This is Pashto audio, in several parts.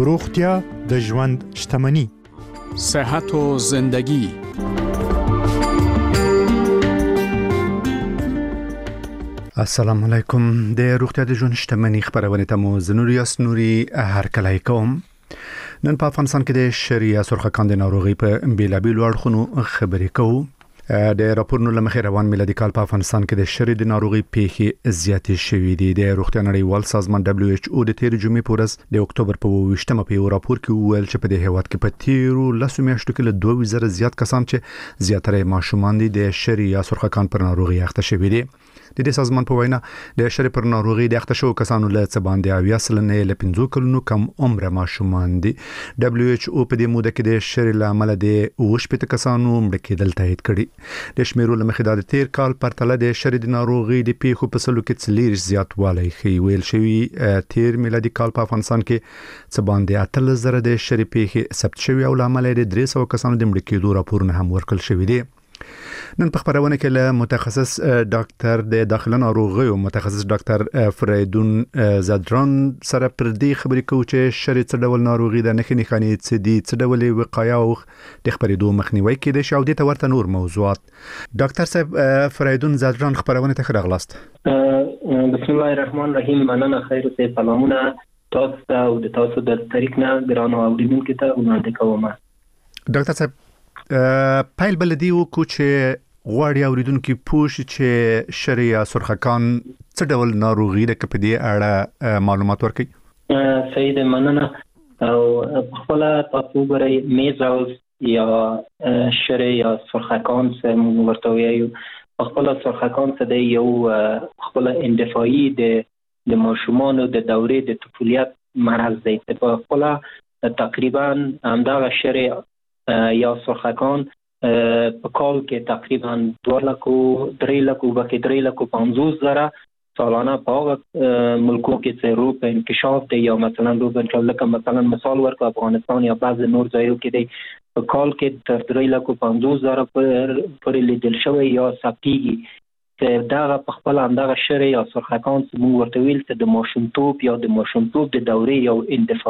روغتیا د ژوند شتمني. صحت و زندگی. السلام علیکم. د روغتیا د ژوند شتمني خبرونه ته مو زنوري اسنوري هر کله کوم. نن په افغانستان کې د شریعه سرخکان د ناروغي په بیلابیلو اړخونو خبرې کوو. د راپورونو لمخې روان میلادي کال په افغانستان کې د شری د ناروغي پیښې زیاتې شوې دي. د روغتیا نړیوال سازمان WHO د 13 جمعې په ورځ د اکتوبر په 28مه په یو راپور کې وویل چې په دې هیواد کې په تیرو 10 میاشتو کې له 2000 زیات کسان چې زیاتره ماشومان دي د شری یا سرخکان پر ناروغي اخته شوي دي. د دې سازمان په وینا د شری پر ناروغي د اخته شو کسانو له څه باندې 80 نه له 50 کلونو کم عمر ماشومان دي. WHO په دې موده کې د شری لامل د 80 کسانو مړ کېدل تایید کړي. د شمیرو لمخې د تیر کال پرتله د شری د ناروغي د پیښو په سلو کې 40 زیاتوالی ښیي. ویل شوی تیر میلادي کال په افغانستان کې څه باندې 8000 د شری پیښې ثبت شوی او لامل د 300 کسانو د مړ کېدو راپورونه هم ورکړل شوی دی. نن په خبرونه کې له متخصص ډاکټر د داخله ناروغیو متخصص ډاکټر فریدون زادران سره پر دې خبرې کوو چې شری څه ډول ناروغي د نښې نښانې څه دي، څه ډول وقایه او د خبرېدو مخنیوي کېدای شي او د ورته نور موضوعات. ډاکټر صاحب فریدون زادران خبرونه ته راغلاست. بسم الله الرحمن الرحیم. مننه. خیر او سلامونه تاسو او د تاسو د طریق نه ګرانو اوریدونکو ته وړاندې کوم. ډاکټر صاحب پایل بلدی وکړو چې غواړي اوریدونکو پوښي چې شری یا سرخکان څه ډول ناروغي ده په دې اړه معلومات ورکړي. صحیح ده. مننه. او خپل تاسو غواړئ میزلز یا شری یا سرخکان څه ورته وایي. خپل سرخکان څه دی؟ یو خپل اندفاعي د ماشومانو د دورې د طفولیت مرض دی. په خپل تقریبا همدغه شری یا سرخکان په کال کې تقریبا 2,350,000 سالانه په ملکو کې چې روپ انکشاف دی یا مثلا روپ انکشاف مثلا مثال ورکو افغانستان یا بعض نور ځایو کې دی په کال کې تر 3,50,000 پر لیدل شوی یا ثبتېږي. چې دا په خپل همدغه شری یا سرخکان چې موږ ورته ویل چې د ماشومتوب یا د ماشومتوب د دورې یو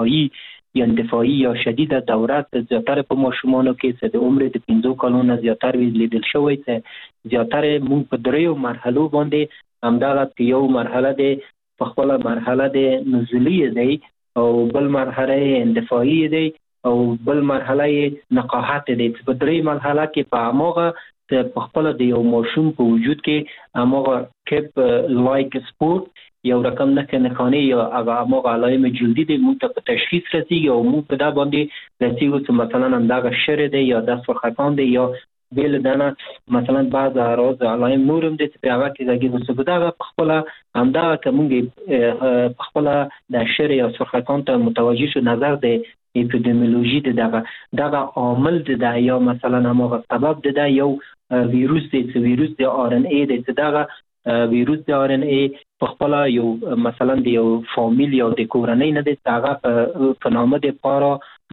اندفاعي یا شدیده دوره زیاتره په ماشومانو کې چې د عمر د 15 کلونو زیاتره لیدل شوی. چې زیاتره موږ په دریو مرحلو باندې همدغه یو مرحله د په خپل مرحله د نزولي دی او بل مرحله اندفاعي دی او بل مرحله نقاحت دی. په درې مرحله کې په اماغه په خپل د یو ماشوم په وجود کې اماغه کپ لایک سپورت یو رقم نښانې یا هغه علائم جلدی د موږ ته په تشخیص راځي او موږ په دا باندې راځي چې مثلا همدغه شری دی یا د سرخکان دی یا بیل دانه مثلا بعض اعراض علائم نورم دي چې هغه کې راځي. نو څه دا په خپل همدغه کومږي په خپل د شری یا سرخکان ته متوجه شو نظر دی اپیدمیولوژي دغه عامل دی یا مثلا هغه سبب دی یو ویروس دی چې ویروس د RNA دی چې دغه ویروس د RNA په خپل یو مثلا د یو فامیل یا د کورنۍ نه دی هغه په نامه د پارا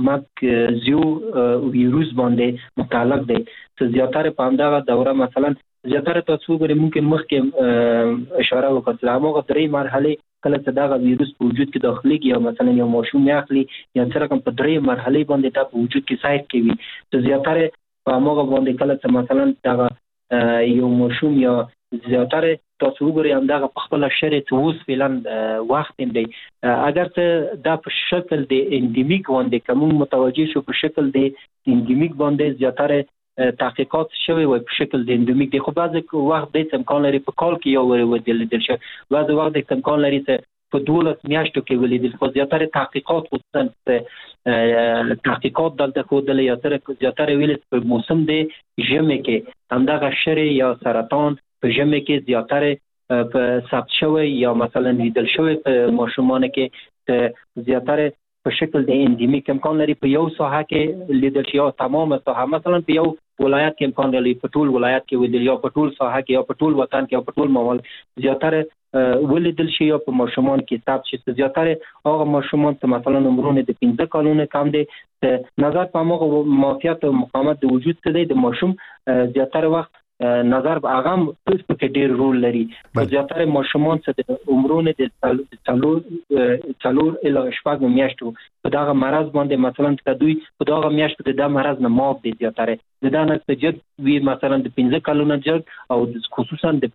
ماکزیو ویروس باندې متعلق دی. چې زیاتره په همدغه دوره مثلا زیاتره تاسو غواړئ ممکن مخکې اشاره وکړم چې هغه درې مرحله کله چې دغه ویروس په وجود کې داخليږي یا مثلا یو ماشوم یاخلي یا څنګه په درې مرحله باندې دا په وجود کې سایت کوي. چې زیاتره په هغه باندې کله چې مثلا دغه یو ماشوم یا زیاتره تاسو وګورئ همدغه په خپل شری ته اوس فعلا وخت دی اگر ته دا په شکل د اندیمیک باندې کوم متوجه شو په شکل د اندیمیک باندې زیاتره تحقیقات شوی وي په شکل د اندیمیک دی. خو بعض وخت د امکان لري په کال کې یو ودل شي، بعض وخت د امکان لري چې په 12 میاشتو کې ولیدل. خو زیاتره تحقیقات خصوصا تحقیقات دلته خودل یا زیاتره ویل په موسم د ژمي کې همدغه شری یا سرطان په ژمي کې زیاتره په ثبت شوی یا مثلا لیدل شوی په ماشومان کې زیاتره په شکل د اندیمیک امکان لري په یو ساحه کې لیدل شي یا تمام ساحه مثلا په یو ولایت کې امکان لري په ټول ولایت کې ولیدل یا په ټول ساحه کې یا په ټول وطن کې یا په ټول ممال زیاتره ولیدل شي یا په ماشومان کې ثبت شي. زیاتره هغه ماشومان چې مثلا عمرونه د 15 کلونو کم دي نظر په هغه معافیت او مقاومت د وجود څخه د ماشوم زیاتره وخت نظر به هغه په ډېر رول لري. زیاتره ماشومان چې د عمرونه د 4 الی 6 میاشتو په دغه مرض باندې مثلا که دوی په دغه میاشتو د مرض نه معاف دي زیاتره د دا نه جګ وی مثلا د 15 کلونو جګ او خصوصا د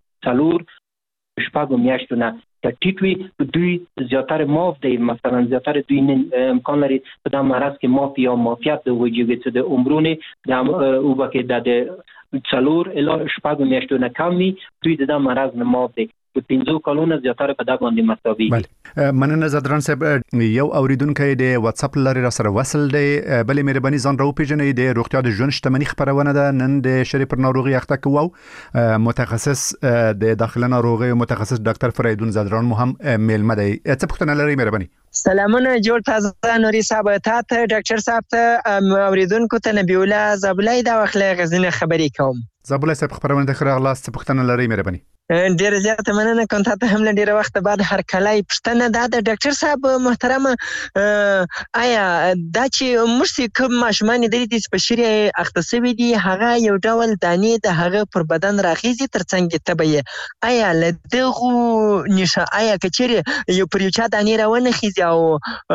4 میاشتو نه ټیټ وي دوی زیاتره معاف دي مثلا زیاتره دوی امکان لري په دا مرض کې معاف یا معافیت د وجوګي چې د عمرونه د او بکه د 4 الی 6 میاشتو نه کم وي دوی د مرض نه معاف دي په 15 کلونو زیاتره په دا باندې مساوي. بله مننه زدران صاحب یو اوریدونکو د واتس اپ لري را سره وصل دی بلې مهرباني ځان راو پیژنې د روغتیا د ژوند شتمنۍ خبرونه ده نن د شری پر ناروغي اخته کوو متخصص د داخله ناروغي متخصص ډاکټر فریدون زدران مو هم میلمه دی څه پوښتنه لري مهرباني؟ سلامونه جوړ تازه نوري صاحب ته ډاکټر صاحب ته اوریدونکو ته نبی الله زابلای دا وخت غزنه خبرې کوم. زابلای صاحب خبرونه د خره غلاس څه پوښتنه لري مهرباني؟ ډیر زیاته مننه کوم ته هم ډیر وخت بعد هر کله پښتنه د ډاکټر صاحب محترم آیا دا چې موږ کوم ماشومان د دې په شری اختصاصي دي هغه یو ډول دانې د هغه پر بدن راخیزي ترڅنګ تبې آیا لدغه نشه آیا کچري یو پر یو چا دانې راونه خيزي او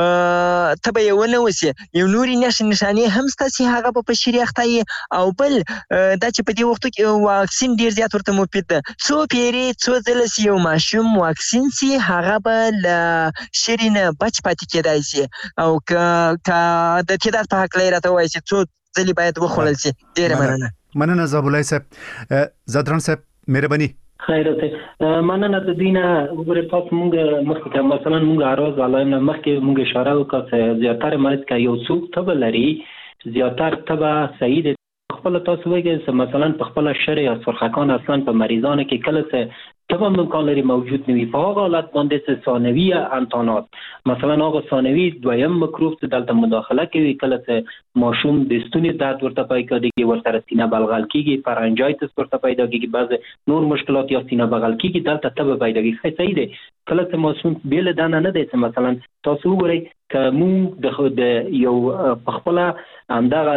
تبې ونه وسی یو نوري نشانه هم ستاسي هغه په شری اخته او بل دا چې په دې وخت کې واکسین ډیر زیات ورته مفید ده سو پیری څو ځله چې یو ماشوم واکسین سي هغه به له شری نه بچ پاتې کېدای شي او که د تعداد په حق لري راته وایي چې څو ځلې باید وخوړل شي. ډېره مننه زابلای صاحب. زدران صاحب مهرباني خیرته مننه د دینه وګوره تاسو مونږ مخکې مثلا مونږ اراز علائم مخکې مونږ اشاره وکړه چې زیاتره مرض کا یو څوک تبه لري زیاتره تبه صحیح خپل تاسو وایي چې مثلا په خپل شری یا سرخکان اصلا په مریضانو کې کله څه تبه امکان لري موجود نوي په هغه حالت باندې چې ثانوي انتانات مثلا هغه ثانوي دویم مکروب چې دلته مداخله کوي کله چې ماشوم د ستوني درد ورته پیدا کیږي ورته سینه بلغل کیږي فرنجایتس ورته پیدا کیږي بعض نور مشکلات یا سینه بغل کیږي دلته تبه پیدا کیږي صحیح دی کله چې ماشوم بیل دانه نه دی چې مثلا تاسو وګورئ که مو د یو په خپل همدغه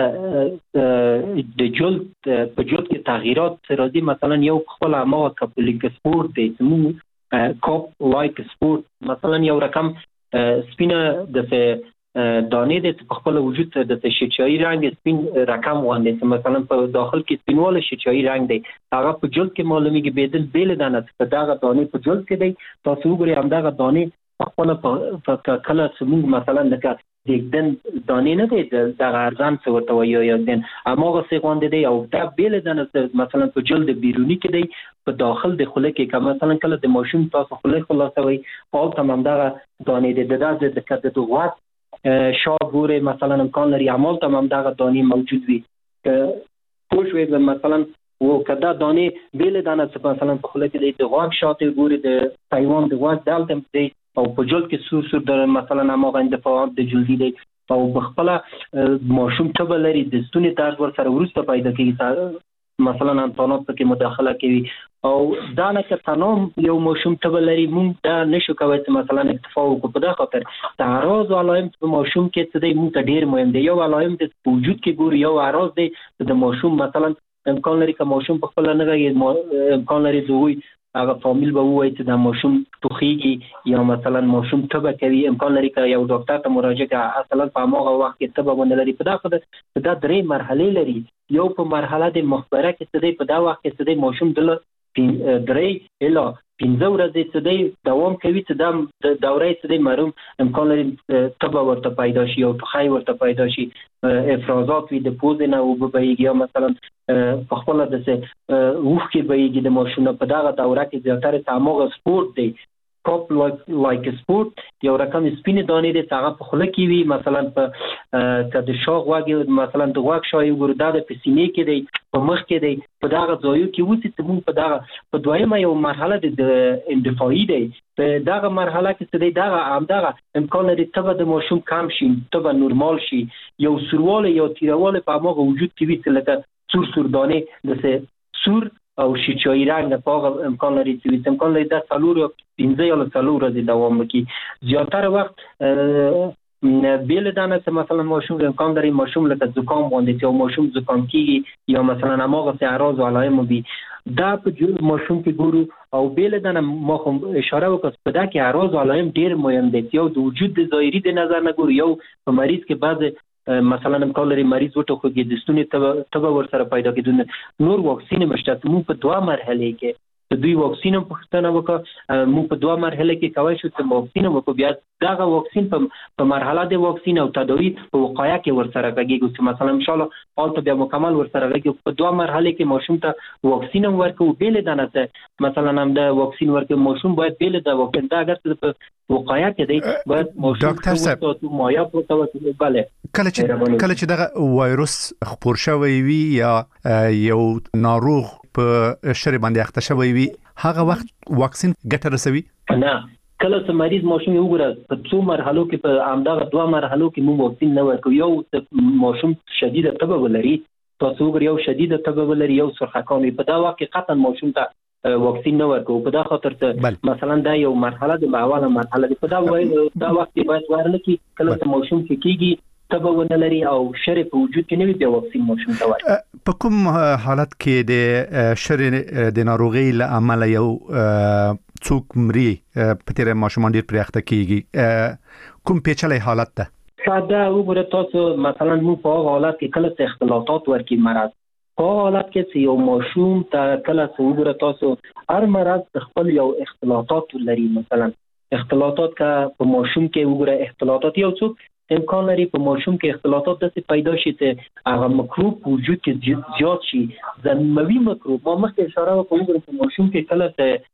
د جلد په جلد کې تغییرات راځي مثلا یو خپل ما کپلیک سپورت دی مو کاپ لایک سپورت مثلا یو رقم سپینه د دانې د خپل وجود د شیچایی رنگ سپین رقم وانه مثلا په داخل کې سپینواله شیچایی رنگ دی هغه په جلد کې معلومیږي بدل بیل دانه په دغه دانې په جلد کې دی تاسو وګورئ همدغه دانې خپل په کله سمون مثلا لکه دګدن دانې نه دی د ارزان څه ورته وایي یا دن اماغه څه غونډه دی او دا بیل دانه مثلا په جلد بیرونی کې دی په داخل د خوله کې که مثلا کله د ماشوم تاسو خوله خلاصوي او تمام دغه دانې د کده د غوات شاګوره مثلا امکان لري عمل تمام دغه دانې موجود وي خوشوي مثلا و کدا دانې بیل دانه مثلا په خوله کې د غوات شاته ګوري د تایوان د غوات دالته دی او په جلد کې سور در مثلا هغه اندفاعات د جلدی دی او بخپل ماشوم تبه لري د ستوني درد ور سره ورسته پیدا کیږي مثلا انتانات کې مداخله کوي او دا نه که تنام یو ماشوم تبه لري مونږ دا نشو کوي چې مثلا اکتفا وکړو په دا خاطر تعرض علائم په ماشوم کې څه دی مونږ ډیر مهم دی یو علائم د وجود کې ګوري یو اعراض دی د ماشوم مثلا امکان لري که ماشوم په خپل نه غږی امکان لري دوی هغه فامیل به وایي چې د ماشوم ټوخیږي یا مثلا ماشوم تبه کوي امکان لري که یو ډاکټر ته مراجعه کوي اصلا په هغه وخت کې تبه ونه لري په دا خاطر دا درې مرحله لري یو په مرحله د مخبره کې څه دی په دا وخت کې څه دی ماشوم د درې الا 15 ورځې څه دی دوام کوي چې د دورې څه دی مروم امکان لري تبه ورته پیدا شي او ټوخی ورته پیدا شي افرازات وي د پوزې نه او بهیږي یا مثلا په خپل د وښ کې بهیږي د ماشوم په دغه دوره کې زیاتره تماغ سپورت دی کاپ لایک سپورت یو رقم سپینې دانې د هغه په خوله کې وي مثلا په د شاغ واګي مثلا د واګ شای ګوردا د پسینې کې دی په مخ کې دی په دغه ځایو کې وځي ته مون په دغه په دویمه یو مرحله د اندفاعي دی په دغه مرحله کې څه دی دغه همدغه امکان لري تبه د ماشوم کم شي تبه نورمال شي یو سورواله یا تیرواله په هغه وجود کې وي لکه سور دانې د سور او شیچایی رنگ په هغه امکان لري چې امکان لري د 4 یا 15 یا 4 ورځې دوام وکړي زیاتره وخت بیل دانه چې مثلا ماشوم امکان داره ماشوم لکه زکام باندې یا ماشوم زکام کیږي یا مثلا هغه څه اعراض او علائم بي دا په ماشوم کې ګورو او بیل دانه ما خو اشاره وکړه په دا کې اعراض او علائم ډیر مهم دي یو د وجود د ظاهري د نظر نه ګورو یو په مریض کې بعض مثلا امکان لري مریض وټوخیږي د ستوني تبه ورسره پیدا کېدون نور واکسین مشته مو په 2 مرحله کې دوی واکسین په پښتنه وکړه مو په 2 مرحله کې کوي چې واکسین وکړو بیا دا واکسین په مرحله د واکسین او تداوی په وقایه کې ورسره کېږي چې مثلا ان شاء الله حالت بیا مکمل ورسره کېږي په 2 مرحله کې ماشوم ته واکسین ورکو بیل دانه مثلا هم د واکسین ورکو ماشوم باید بیل د واکسین دا اگر په وقایه کې دی باید ماشوم ډاکټر صاحب مایا پروتو bale کله چې دغه وایروس خپور شوی وي یا یو ناروغ په شری باندې اخته شوی وي هغه وخت واکسین ګټه رسوي نه کله چې مریض ماشوم یو ګره په 2 مرحلو کې په همدغه 2 مرحلو کې مو واکسین نه ورکو یو ماشوم شدید تبه ولري تاسو ګره یو شدید تبه ولري یو سرخکان په دا واقع قطعا ماشوم ته واکسین نه ورکو په دا خاطر ته مثلا دا یو مرحله د اوله مرحله په دا وخت باید ورنکي کله چې ماشوم کې کیږي تبه ونلري او شری په وجود کې نه وي د واکسین ماشوم ته ورکو په کوم حالت کې د شری د ناروغي له عمل یو څوک مري په تیر ماشومان ډیر پرېخته کیږي کوم پیچلې حالت ده ساده وګوره تاسو مثلا مو په حالت کې کله اختلاطات ورکی مرض په حالت کې چې یو ماشوم ته کله وګوره تاسو هر مرض خپل یو اختلاطات لري مثلا اختلاطات کا په ماشوم کې وګوره اختلاطات یو څوک امکان لري په ماشوم کې اختلاطات داسې پیدا شي چې هغه مکروب وجود کې زیات شي زموي مکروب ما مخکې اشاره وکړم په ماشوم کې کله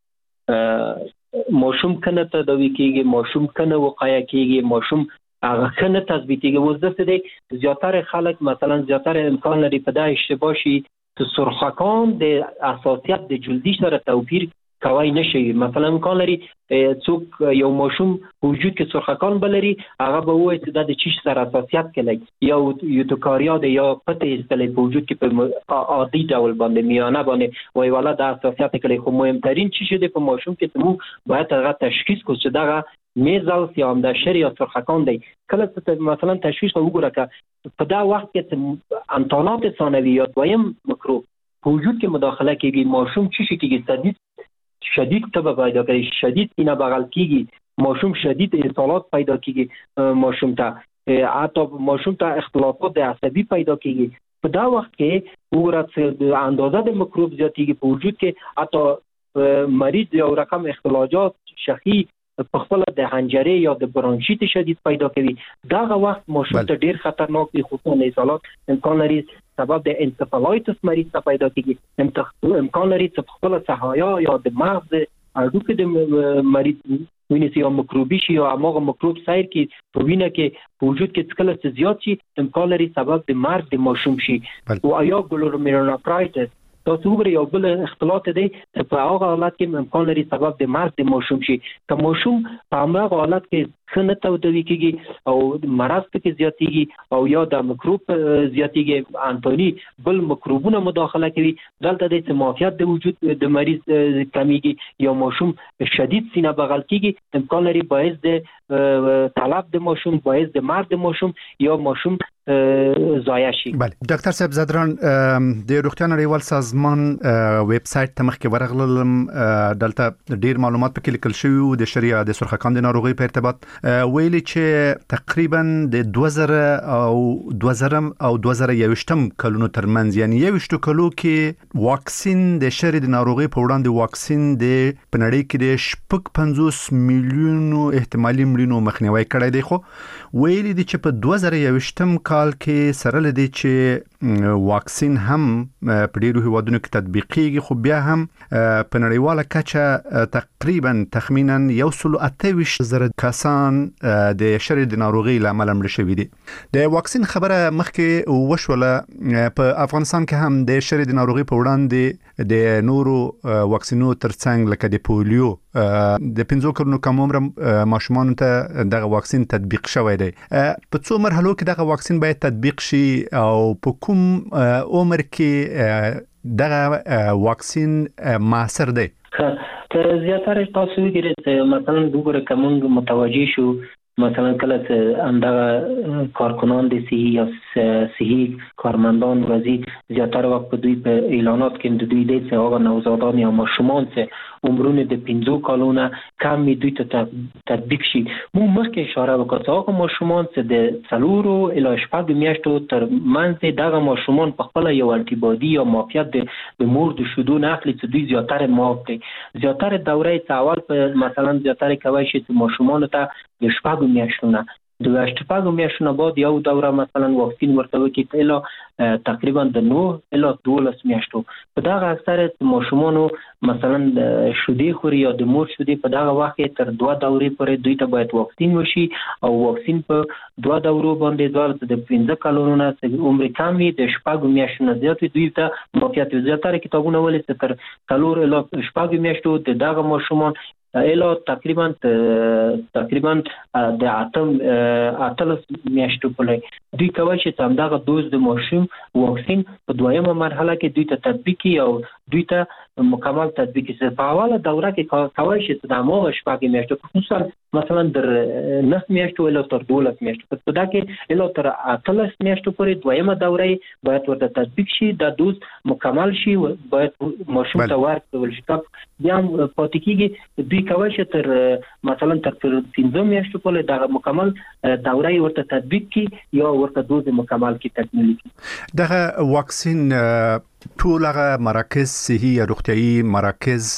ته ماشوم کنه تداوی کیږي ماشوم کنه وقایه کیږي ماشوم هغه کنه تثبیتیږي وزدسته دي زیاتره خلک مثلا زیاتره امکان لري په دا اشتباه شي چې سرخکان د اساسیت د جلدی سره توپیر کوي نشي مثلا امکان لري څوک یو ماشوم وجود کې سرخکان بلري هغه به وایي چې د چیش سره اساسیت کوي یا یوتوکاریا د یا پته استلې په وجود کې په عادي ډول باندې میانه باندې وایي والا د اساسیت کوي خو مهمترین چیز دی په ماشوم کې مو باید هغه تشخیص کو چې دغه میزلز یا هم د شری یا سرخکان دی کله چې مثلا تشخیص وګوره که په دا وخت کې انتانات ثانویه دویم مکروب په وجود کې مداخله کوي ماشوم چی شي کېږي شدید تبه پیدا کوي شدید سینه بغل کیږي ماشوم شدید اصالات پیدا کیږي ماشوم ته حتی ماشوم ته اختلافات عصبی پیدا کیږي په دا وخت کې وګوره چې اندازه د مکروب زیاتیږي په وجود کې حتی مریض یو رقم اختلاجات شخی په خپل د حنجره یا د برانشیت شدید پیدا کوي داغه وخت ماشوم ته ډیر خطرناک دي خصوصا اصالات امکان لري سبب د انسفالایتس مریض ته پیدا کیږي امکان لري چې خپل صحایا یا د مغز اډوکه د مریض ویني یا مکروبي شي یا هغه مکروب سیر کی په وینه کې په وجود کې څکل زیات شي امکان لري سبب د مرګ د ماشوم شي او یا ګلومیرولونفرایټس تاسو وګورئ یو بل اختلاط دی په هغه حالت کې امکان لري سبب د مرګ د ماشوم شي که ماشوم په هغه حالت کې څنګه تودوي کیږي او مرض کې زیاتیږي او یا د مکروب زیاتیږي انټونی بل مکروبونه مداخله کوي دلته د معافیت د وجود د مریض کمیږي یا ماشوم شدید سینه بغل کیږي امکان لري باعث د طلب د ماشوم باعث د مرګ د ماشوم یا ماشوم ضایع شي. بله ډاکټر صاحب زادران د روغتیا نړیوال سازمان ویب سټ ته مخکې ورغلم دلته ډیر معلومات پکې لیکل شوی او د شریعه د سرخکان د ناروغي په ارتباط ویلي چې تقریبا د 2000 او 2021 کلونو ترمنځ یعنی 21 کلو کې واکسین د شری د ناروغي په وړاندې واکسین د پنړی کې د 50 میلیونو احتمالي مړینو مخنیوي کړی دی خو ویلي دي چې په 2021 کال کې سره لدی چې واکسین هم په ډیرو هیوادونو کې تطبیقیږي خو بیا هم په نړیواله کچه تقریبا تخمینا 128,000 کسان د شری د ناروغي لامل مړ شوي دي. د واکسین خبره مخکې وشوله په افغانستان کې هم د شری د ناروغي په وړاندې د نورو واکسینو ترڅنګ لکه د پولیو د 15 کلونو کم عمر ماشومان ته دغه واکسین تطبیق شوی دی. په څو مرحلو کې دغه واکسین باید تطبیق شي او په کوم عمر کې دغه واکسین موثر دی؟ زیاتره تاسو وګورئ مثلا وګوره کوم متوجي شو مثلا کله اندغه کارکنان د صحي یا صحي کارمندان راځي زیاتره وخت په دوی په اعلانات کې د دوی د هغه نوزادان یا ماشومان چې عمرونه د 15 کالونه کم دوی ته تطبیق شي. موږ مخکې اشاره وکړه هغه ماشومان چې د 4 الی 6 میاشتو تر منځ دغه ماشومان په خپل یو انټي بادي یا معافیت د مور د شیدو نه اخلي چې دوی زیاتره معاف دي. زیاتره دوره اول په مثلا زیاتره کوي چې ماشومان ته د 6 میاشتو نه د 8 میاشتو بعد یو دوره مثلا واکسین ورته وکړي اله تقریبا د 9 اله 12 میاشتو. په دغه اکثره ماشومانو مثلا شودي خوري یا د مور شودي په دغه وخت تر 2 دورې پورې دوی ته باید واکسین وشي او واکسین په 2 دورو باندې ځل د 15 کالونو نه عمر کم وي د 6 میاشتو نه زیات دوی ته معافیت زیاتره کتابونه ولې تر 4 اله 6 میاشتو د دغه ماشومان اله تقریبا د اتل میاشتو په لای دوی کوي چې همدغه دوز د ماشوم واکسین په دویمه مرحله کې دوی ته تطبیق او دوی ته مکمل تطبیق شي. په اوله دوره کې کوي چې د موغه شپږ میاشتو خصوصا مثلا در 9 میاشتو اله تر 12 میاشتو په دا کې اله تر 13 میاشتو پورې دویمه دوره باید ورته تطبیق شي د دوز مکمل شي باید ماشوم ته ورکړل شي. بیا پاتې کېږي دوی کوي چې تر مثلا تر 15 میاشتو پورې د مکمل دوره ورته تطبیق کی یا ورته دوز مکمل کی تکمیل کی. دغه واکسین ټول هغه مراکز صحي یا روغتيایي مراکز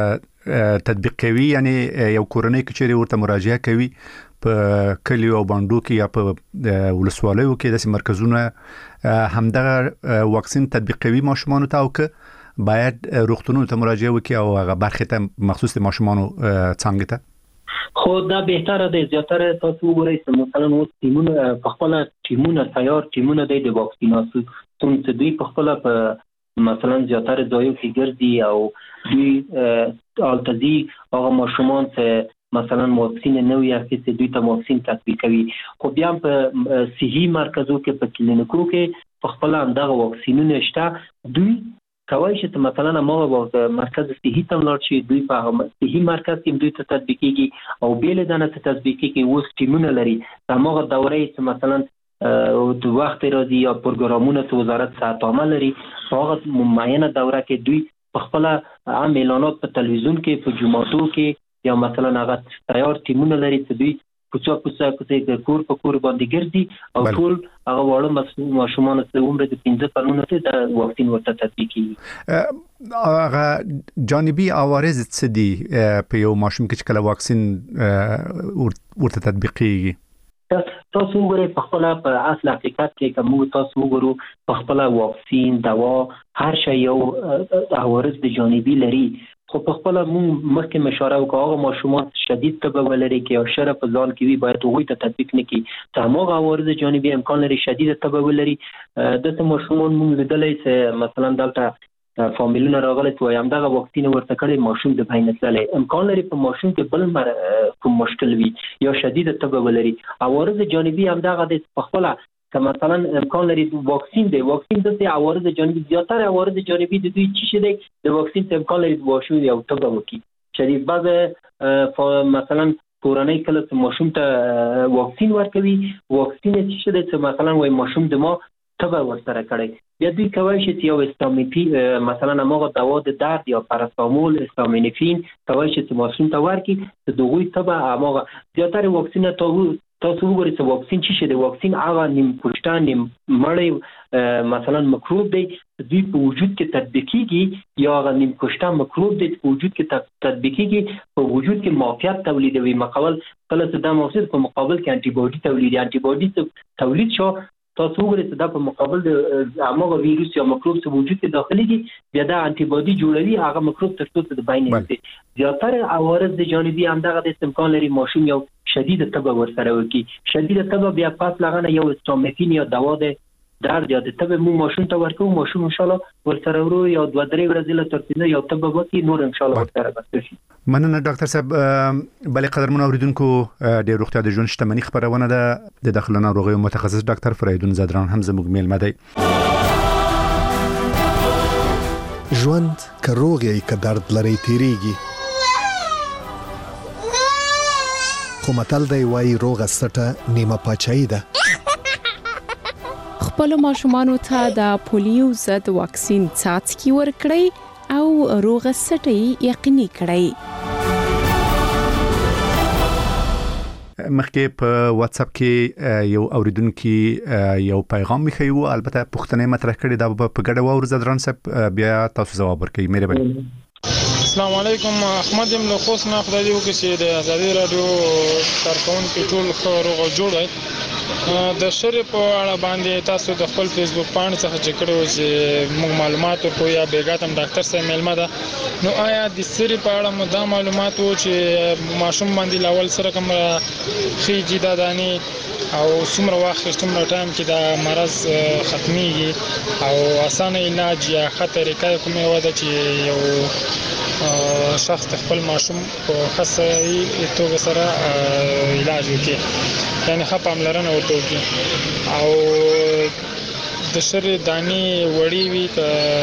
تطبیق کوي یعنی یو کورنۍ کچېری ورته مراجعه کوي په کلیو او باندو کې یا په ولسوالیو کې د مرکزونه همدغه واکسین تطبیق کوي ماشومان ته او که باید روغتونونو ته مراجعه وکړي او هغه برخه ته مخصوص د ماشومان څنګه ته خو دا بهتره دی. زیاتره تاسو وګورئ چې مثلا اوس ټیمونه په خپل ټیمونه تیار ټیمونه د واکسیناسیون څنګه دوی په خپل په مثلا زیاتره ځایو کې ګرځي او دوی التزي هغه ماشومان چې مثلا واکسین نه وي چې دوی ته واکسین تطبیق کوي. خو بیا په صحي مرکزو کې په کلینیکو کې په خپل اندغه واکسینونه شته دوی کوي چې مثلا موږ د مرکز صحي ته لاړ شي دوی په صحي مرکز کې دوی ته تطبیق کیږي او بیل دانه ته تطبیق کیږي اوس ټیمونه لري د موږ دوره چې مثلا د وخت راځي یا پروګرامونه ته وزارت صحت عامه لري هغه معینه دوره کې دوی په خپل عام اعلانات په تلویزیون کې په جمعاتو کې یا مثلا هغه تیار ټیمونه لري چې دوی کوڅه کور په کور باندې ګرځي او ټول هغه وړو ماشومان چې عمر د 15 کلونو ته د واکسین ورته تطبیق کیږي. هغه جانبي عوارض څه دي په یو ماشوم کې چې کله واکسین ورته تطبیق کیږي؟ تاسو وګورئ په خپل په اصل حقیقت کې کوم تاسو وګورو په خپل واکسین دوا هر شی یو عوارض د جانبي لري. خو په خپل مخکې مشوره وکړه هغه ماشومان شدید تبه ولري کې او شر په ځان کې وي باید هغوی ته تطبیق نه کړي. تمام عوارض جانبي امکان لري شدید تبه ولري. دغه ماشومان موږ لیدلی چې مثلا دلته فامیلونه راغلي چې همدغه واکسین ورته کړی ماشوم د بین تللی امکان لري په ماشوم کې بل کوم مشکل وي یا شدید تبه ولري. عوارض جانبي همدغه د خپل که مثلا امکان لري واکسین دی واکسین د عوارض جانبي زیاتره عوارض جانبي د دوی چی دی د واکسین امکان لري واښو یا تبه وکي شدید بعض مثلا کورنۍ کله ماشوم ته واکسین ورکوي واکسین چی دی چې مثلا وای ماشوم د ما تبه ورسره کړی بیا دوی کوي چې یو استامینوفین مثلا هغه دوا د درد یا پاراسټامول استامینوفین کوي چې ماشوم ته ورکي د دوی تبه هغه زیاتره واکسین تاسو وګورئ چې واکسین چی شي د واکسین هغه نیم پښتان نیم مړی مثلا مکروب دی دوی په وجود کې تطبیق کیږي یا هغه نیم پښتان مکروب دی په وجود کې تطبیق کیږي په وجود کې معافیت تولیدوي مقابل کله چې دا موجود په مقابل کې انټي باډي تولیدي انټي باډي تولید شو تاسو وګورئ چې دا په مقابل د هغه ویروس یا مکروب چې وجود کې داخليږي بیا دا انټي باډي جوړوي هغه مکروب تر څو د باندې نشي زیاتره عوارض د جانبي همدغه د امکان لري ماشوم یو شدید تبه ورسره وکي شدید تبه بیا پاس لغنه یو استامینوفین یا دوا د درد یا د تبه مو ماشوم ته ورکو ماشوم ان شاء الله ورسره ورو یا 2-3 ورځې له ترڅینه یو تبه وکي نور ان شاء الله ورسره بس شي. مننه ډاکټر صاحب. بلې قدرمن اوریدونکو د روغتیا د ژوند شتمنۍ خبرونه د داخله ناروغیو متخصص ډاکټر فریدون زدران هم زموږ میلمه دی. ژوند کروغي که درد لري تیریږي خو متل دی وایي روغه سټه نیمه پاچاهي ده. خپل ماشومانو ته د پولیو ضد واکسین څاڅکي ورکړئ او روغه سټه یقیني کړئ. مخکې په واتس اپ کې یو اوریدونکو یو پیغام میخیو، البته پښتنه مطرح کړی دا په ګډه واورځ درن صاحب بیا تاسو جواب ورکړئ. مهرباني. السلام علیکم. احمد یم له خوست نه. خدای دې وکړي چې د ازادي رادیو کارکونکو ټول ښه روغ جوړ وي. د شری په اړه باندې تاسو د خپل فیسبوک باندې څخه چې کړو چې موږ معلومات ورکو یا بیګاتم ډاکټر صاحب ملما ده، نو آیا د سری په اړه مو دا معلومات و چې ماشوم باندې لاول سره کوم خېږي دا دانی او څومره وخت څومره ټایم کې دا مرض ختميږي او اسانه علاج یا خطرې کومه وده چې یو شخص خپل ماشوم په خاصه توګه سره علاج وکړي، یعنی پاملرنه وکړي او د شری دانی وړي وی ک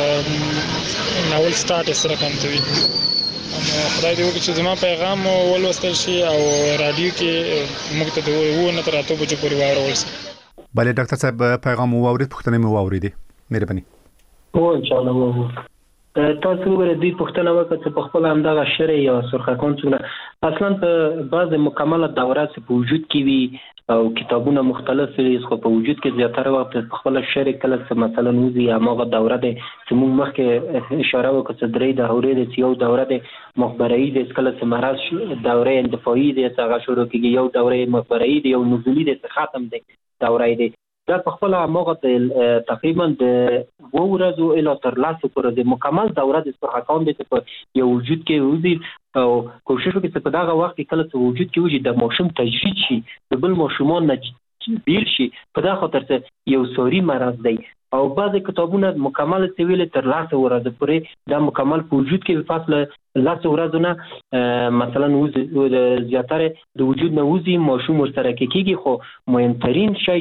ناول سٹارټ سره کوي. خدای دې وکړي چې زما پیغام ولوستل شي او رادیو کې موږ ته وو نه تر اته بجو پورې واورول شي. بله ډاکټر صاحب پیغام واورید، پښتنه مې واوریدي. مهرباني. او ان شاء الله وو. تاسو ورته دوی پښتنه وکړه چې په خپل همدغه شری یا سرخکان څنګه اصلا په بعض مکمله دوره په وجود کې وي او کتابونه مختلف دي، خو په وجود کې زیاتره وخت په خپل شری کله مثلا وزي هغه دوره ده چې موږ مخکې اشاره وکړه چې درې د هورې د یو دوره ده مخبري د کله چې مرز دوره اندفاعي ده څنګه شروع کیږي، یو دوره مخبري ده یو نزولي ده ختم ده دوره ده. دا په خپل موقع تقریبا د ورځو اله تر لاسو پر د مکمل دوره د سرحکان د یو وجود کې وزي او کوشش وکړي چې په دغه وخت کې کله چې وجود کې وجي د موشم تجرید شي د بل موشمان نه بیل شي، په دا خاطر چې یو سوري مرض دی او بعضی کتابونه مکمل سویل تر لاسو ورځې پورې دا مکمل په وجود کې په فاصله لاسو ورځو نه مثلا زیاتره د وجود نه وزي موشم سره کېږي، خو مهمترین شی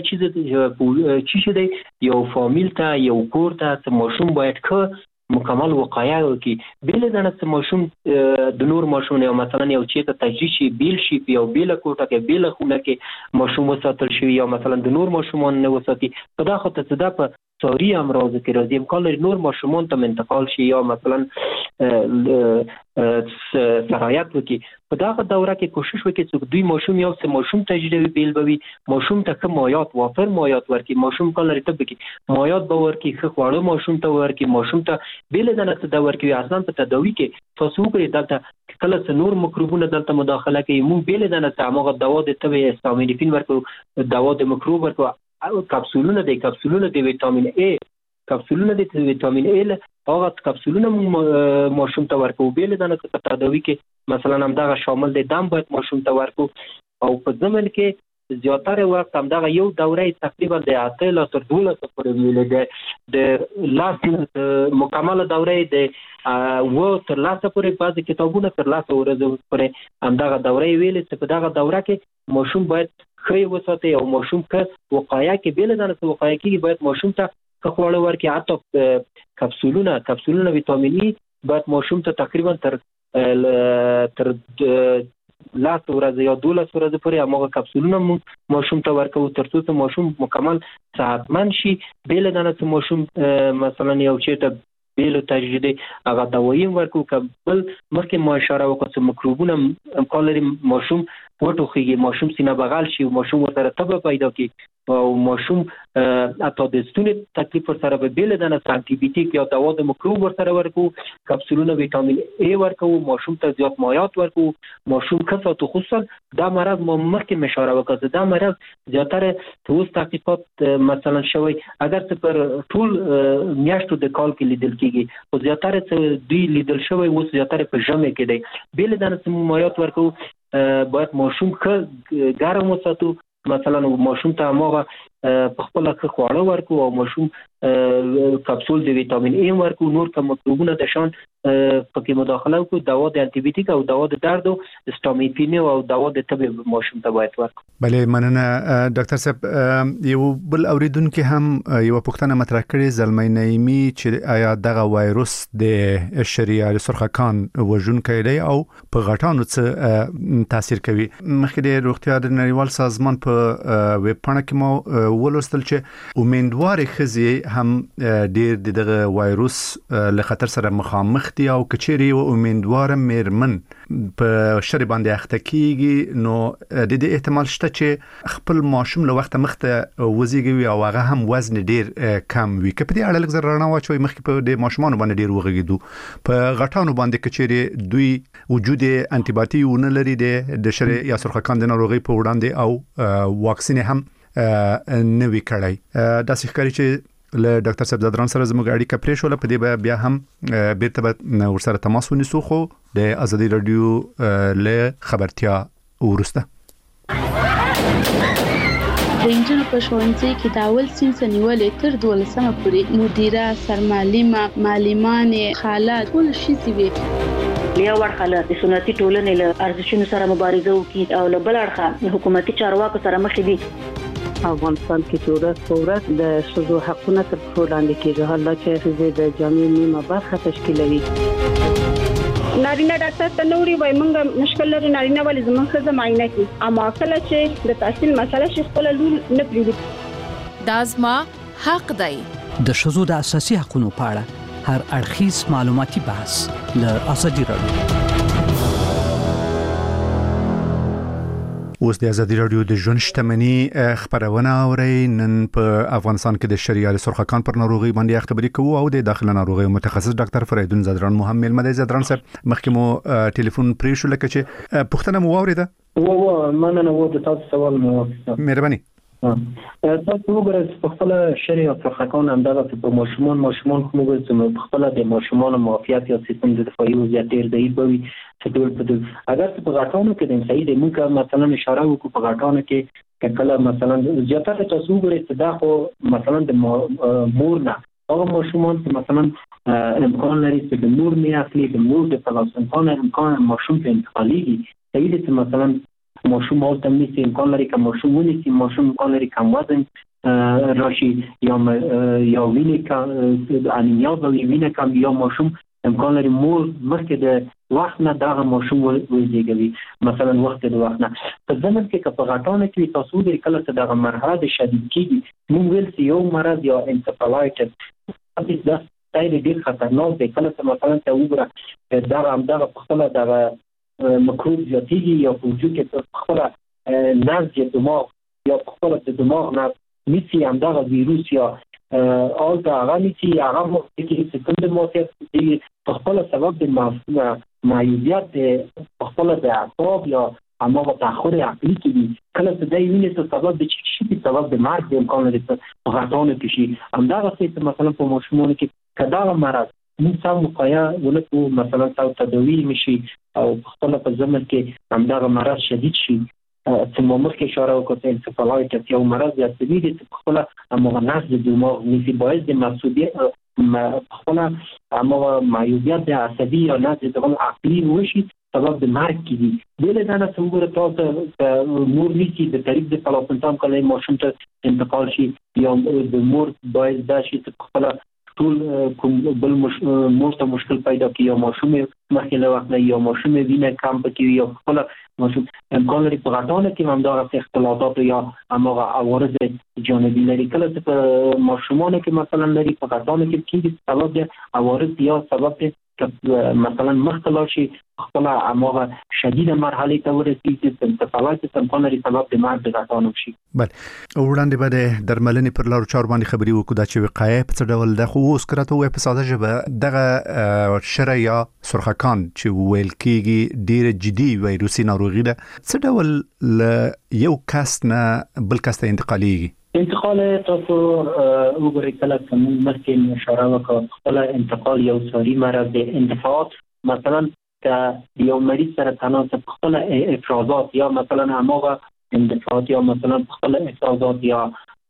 چې دی یو فامیل ته یو کور ته موشم باید که مکمل وقایه وکړي. بیل دنه چې موشم د نور موشم یو مثلا یو چې ته تجرید شي بیل شي یو بیل کوټه کې بیل خونه کې موشم وساتل شي یا مثلا د نور موشمان نه وساتي، په دا خاطر چې دا په سوري امراض کې راځي امکان لري نور موشمان ته انتقال شي یا مثلا سرایت وکړي. په دا دوره کې کوشش وکړي چې دوی موشم یو څه موشم تجربه بیل بوي، موشم ته کوم مایات وافر مایات ورکړي، موشم کله لري ته کې مایات به ورکړي، خو خواړه موشم ته ورکړي، موشم ته بیل دنه ته دا ورکړي. اصلا په تداوی کې تاسو وګورئ دلته کله چې نور مکروبونه دلته مداخله کوي مو بیل دنه ته هغه دوا د تبه استامینوفین ورکو، دوا د مکروب ورکو، کپسولونه د ویټامین ای کپسولونه د ویټامین ای هغه کپسولونه ماشوم ته ورکو. بیل دنه ته تداوی کې مثلا هم دا شامل دي دم باید ماشوم ته ورکو او په ضمن کې زیاتره وخت هم دا یو دوره تقریبا د 8 لا تر 12 پورې ویل د لاس مکمل دوره د و تر لاسه پورې بعض کتابونه تر لاسه ورځو پورې هم دا دوره ویل چې په دا دوره کې ماشوم باید خې وساتي او ماشوم که وقایه کې بیل دنه وقایه کې باید ماشوم ته خواړه ورکړي، حتی کپسولونه ویټامین ای باید ماشوم ته تقریبا تر لاس ورځ یا 12 ورځې پورې هغه کپسولونه ماشوم ته ورکو تر څو ماشوم مکمل صحتمند شي. بیل دنه ماشوم مثلا یو چیرته بیل تجربه هغه دوايي ورکو قبل مخکې ما اشاره وکړه چې مکروبونه امکان لري ماشوم وټوخیږي، ماشوم سینه بغل شي، ماشوم ورته تبه پیدا کوي او ماشوم اته د ستوني تکلیف سره به بیل دنه انټي بیوټیک یا دوا د مکروب ورته ورکو، کپسولونه ویټامین ای ورکو، ماشوم ته زیات مایات ورکو. ماشوم کسات خصوصا دا مرض ما مخکې اشاره وکړه دا مرض زیاتره توس تحقیقات مثلا شوی اگر څه پر ټول میاشتو د کال کې لیدل کیږي او زیاتره دوی لیدل شوی اوس زیاتره په ژمه کې دی. بیل دنه مایات ورکو باید ماشوم که ګرم وساتو، مثلا ماشوم ته هغه په خپل خواړه ورکو او ماشوم کپسول د ویټامین ای ورکو، نور کوم مکروبونه د شان پکې مداخله وکړو، دوا د انټي بیوټیک او دوا د درد او استامینوفین او دوا د تبه ماشوم ته باید ورکو. بله مننه ډاکټر صاحب. یو بل اوریدونکو هم یو پوښتنه مطرح کړې زلمی نعیمی چې آیا دغه وایروس د شریعه سرخکان وژونکی دی او په غټانو څه تاثیر کوي؟ مخکې د روغتیا د نړیوال سازمان په ویب پاڼه کې مو ولوستل چې امیندوار ښځې هم ډیر دغه وایروس له خطر سره مخامخ دي او کچېري او امیندوار مېرمن په شری باندې اخته کیږي نو د دې احتمال شته چې خپل ماشوم له وخت مخته وزيږي او هغه هم وزن ډیر کم وي. که په دې اړه لږ زرانه واچوي مخکې په د ماشومان باندې ډیر وغږیدو په غټانو باندې کچېري دوی وجود انټي باډي نه لري د شری یا سرخکان د ناروغي په وړاندې او واکسین هم نوي کړی. دا ښکاري چې له ډاکټر صاحب زدران سره زموږ اړیکه پرې شو، په دې بیا هم بیرته به ورسره تماس ونیسو خو د ازادي رادیو له خبرتیا ورسته. د انجن په ښوونځي کې د اول صنف نیولې تر 12مه پورې مدیره، سرمعلمه، معلمان، خالات ټول شي وي. لیا ورخاله د سنتي ټولنې له ارزښتونو سره مبارزه وکړي او له بل اړخه حکومتي چارواکو سره مخ دي. افغانستان کې چې ورځ په ورځ د ښځو حقونه تر پښو لاندې کېږي، حالا چې ښځې د جامعې نیمه برخه تشکیلوي. نارینه ډاکټر ته نوري وای مونږ مشکل لري، نارینه ولې زموږ ښځه معاینه کوي، اما کله چې د تحصیل مسله شي خپل لور نه پریږدي. دا زما حق دی. د ښځو د اساسي حقوقو په اړه هر اړخیز معلوماتي بحث له ازادي رادیو. اوس د ازادي رادیو د ژوند شتمنۍ خبرونه اورئ. نن په افغانستان کې د شریعه سرخکان پر ناروغي باندې خبرې کوو او د داخله ناروغي متخصص ډاکټر فریدون زدران محمد مدې زدران صاحب مخکې مو ټلیفون پرې شو لکه چې پوښتنه مو واوریده. مننه و د تاسو سوال مو مهرباني. تاسو وګورئ په خپل شریعه سرخکان همدغه په ماشومان کوم چې په خپل د ماشومان معافیت یا سیستم د دفاعي وضعیت ډیر ضعیف وي چې ټول په اگر په غاټانو کې د صحیح د موږ مثلا اشاره وکړو په غاټانو کې کله مثلا زیاتره تاسو وګورئ چې دا خو مثلا د مور نه هغه ماشومان چې مثلا امکان لري چې د مور نه اخلي د مور د پلاسنټان امکان ماشوم په انتقالي صحیح چې مثلا ماشوم اول تمیسي امکان لري که ماشوم ونیسي، ماشوم امکان لري کم وزن راشي یا وینه کم انیمیا وي، وینه کم، یا ماشوم امکان لري مور مخکې د وخت نه دغه ماشوم وزيږوي مثلا وخت د وخت نه. په ځمن کې په غاټانو کې تاسو د کله څه دغه مرحله شدید کیږي موږ ویل چې یو مرض یا انسفالایټس دا ډېر ډېر خطرناک دی. کله چې مثلا ته وګوره دغه په خپل دغه مکروب زیاتیږي یا په وجود کې خپل نزد دماغ یا خپل د دماغ نه میسي همدغه ویروس یا آل دا هغه میسي هغه کې سیستم د موثیت دی په خپل سبب د معیوبیت په خپل د اعصاب یا هماغه تأخر عقلي کې دي. کله چې دا ویني څه سبب د چی سبب د مرګ د امکان لري په غټانو کې شي. همدغه څه مثلا په ماشومانو کې کدا مرض موږ سم وقایه ولکو مثلا تاسو تداوی مشي او خپل په ځمن کې همدغه مرض شدید شي چې مخکې اشاره وکړه انسفالایټس یو مرض یا سویدي چې خپل همغه نقص د دماغ نسی باعث د مسئولیت خپل همغه معیوبیت د عصبي یا نقص د عقلي وشي سبب د مرګ کیږي. بل دا نه څنګه تاسو مور نسی د طریق د پلاسنټام کله ماشوم ته انتقال شي یا د مور باعث دا شي چې خپل ټول کوم بل مور ته مشکل پیدا کوي یا ماشوم مخکې له وخت نه یا ماشوم وینه کم پکې یا خپل ماشوم امکان لري په غاټانو کې هم دا اختلاطات یا همغه عوارض جانبي لري. کله چې په ماشومانو کې مثلا لري په غاټانو کې کیږي سبب د عوارض یا سبب د مثلا مختلف شي خپل همغه شدید مرحله ته ورسیږي چې انتقالات امکان لري سبب د مرګ د غاټانو شي. بل وړاندې به د درملنې پر لارو چارو باندې خبرې وکړو دا چې وقایع په څه ډول ده خو اوس کرته وې په ساده ژبه دغه شریعه سرخکان چې ویل کېږي ډېر جدي وایروسي ناروغي ده څه ډول یو کس نه بل کس ته انتقالېږي؟ انتقال تاسو وګورئ کله چې مخکې اشاره وکړه خپل انتقال یو ساري مرض دی انتفاعات مثلا که یو مریض سره تناسب خپل افرازات یا مثلا هماغه اندفاعات یا مثلا خپل افرازات یا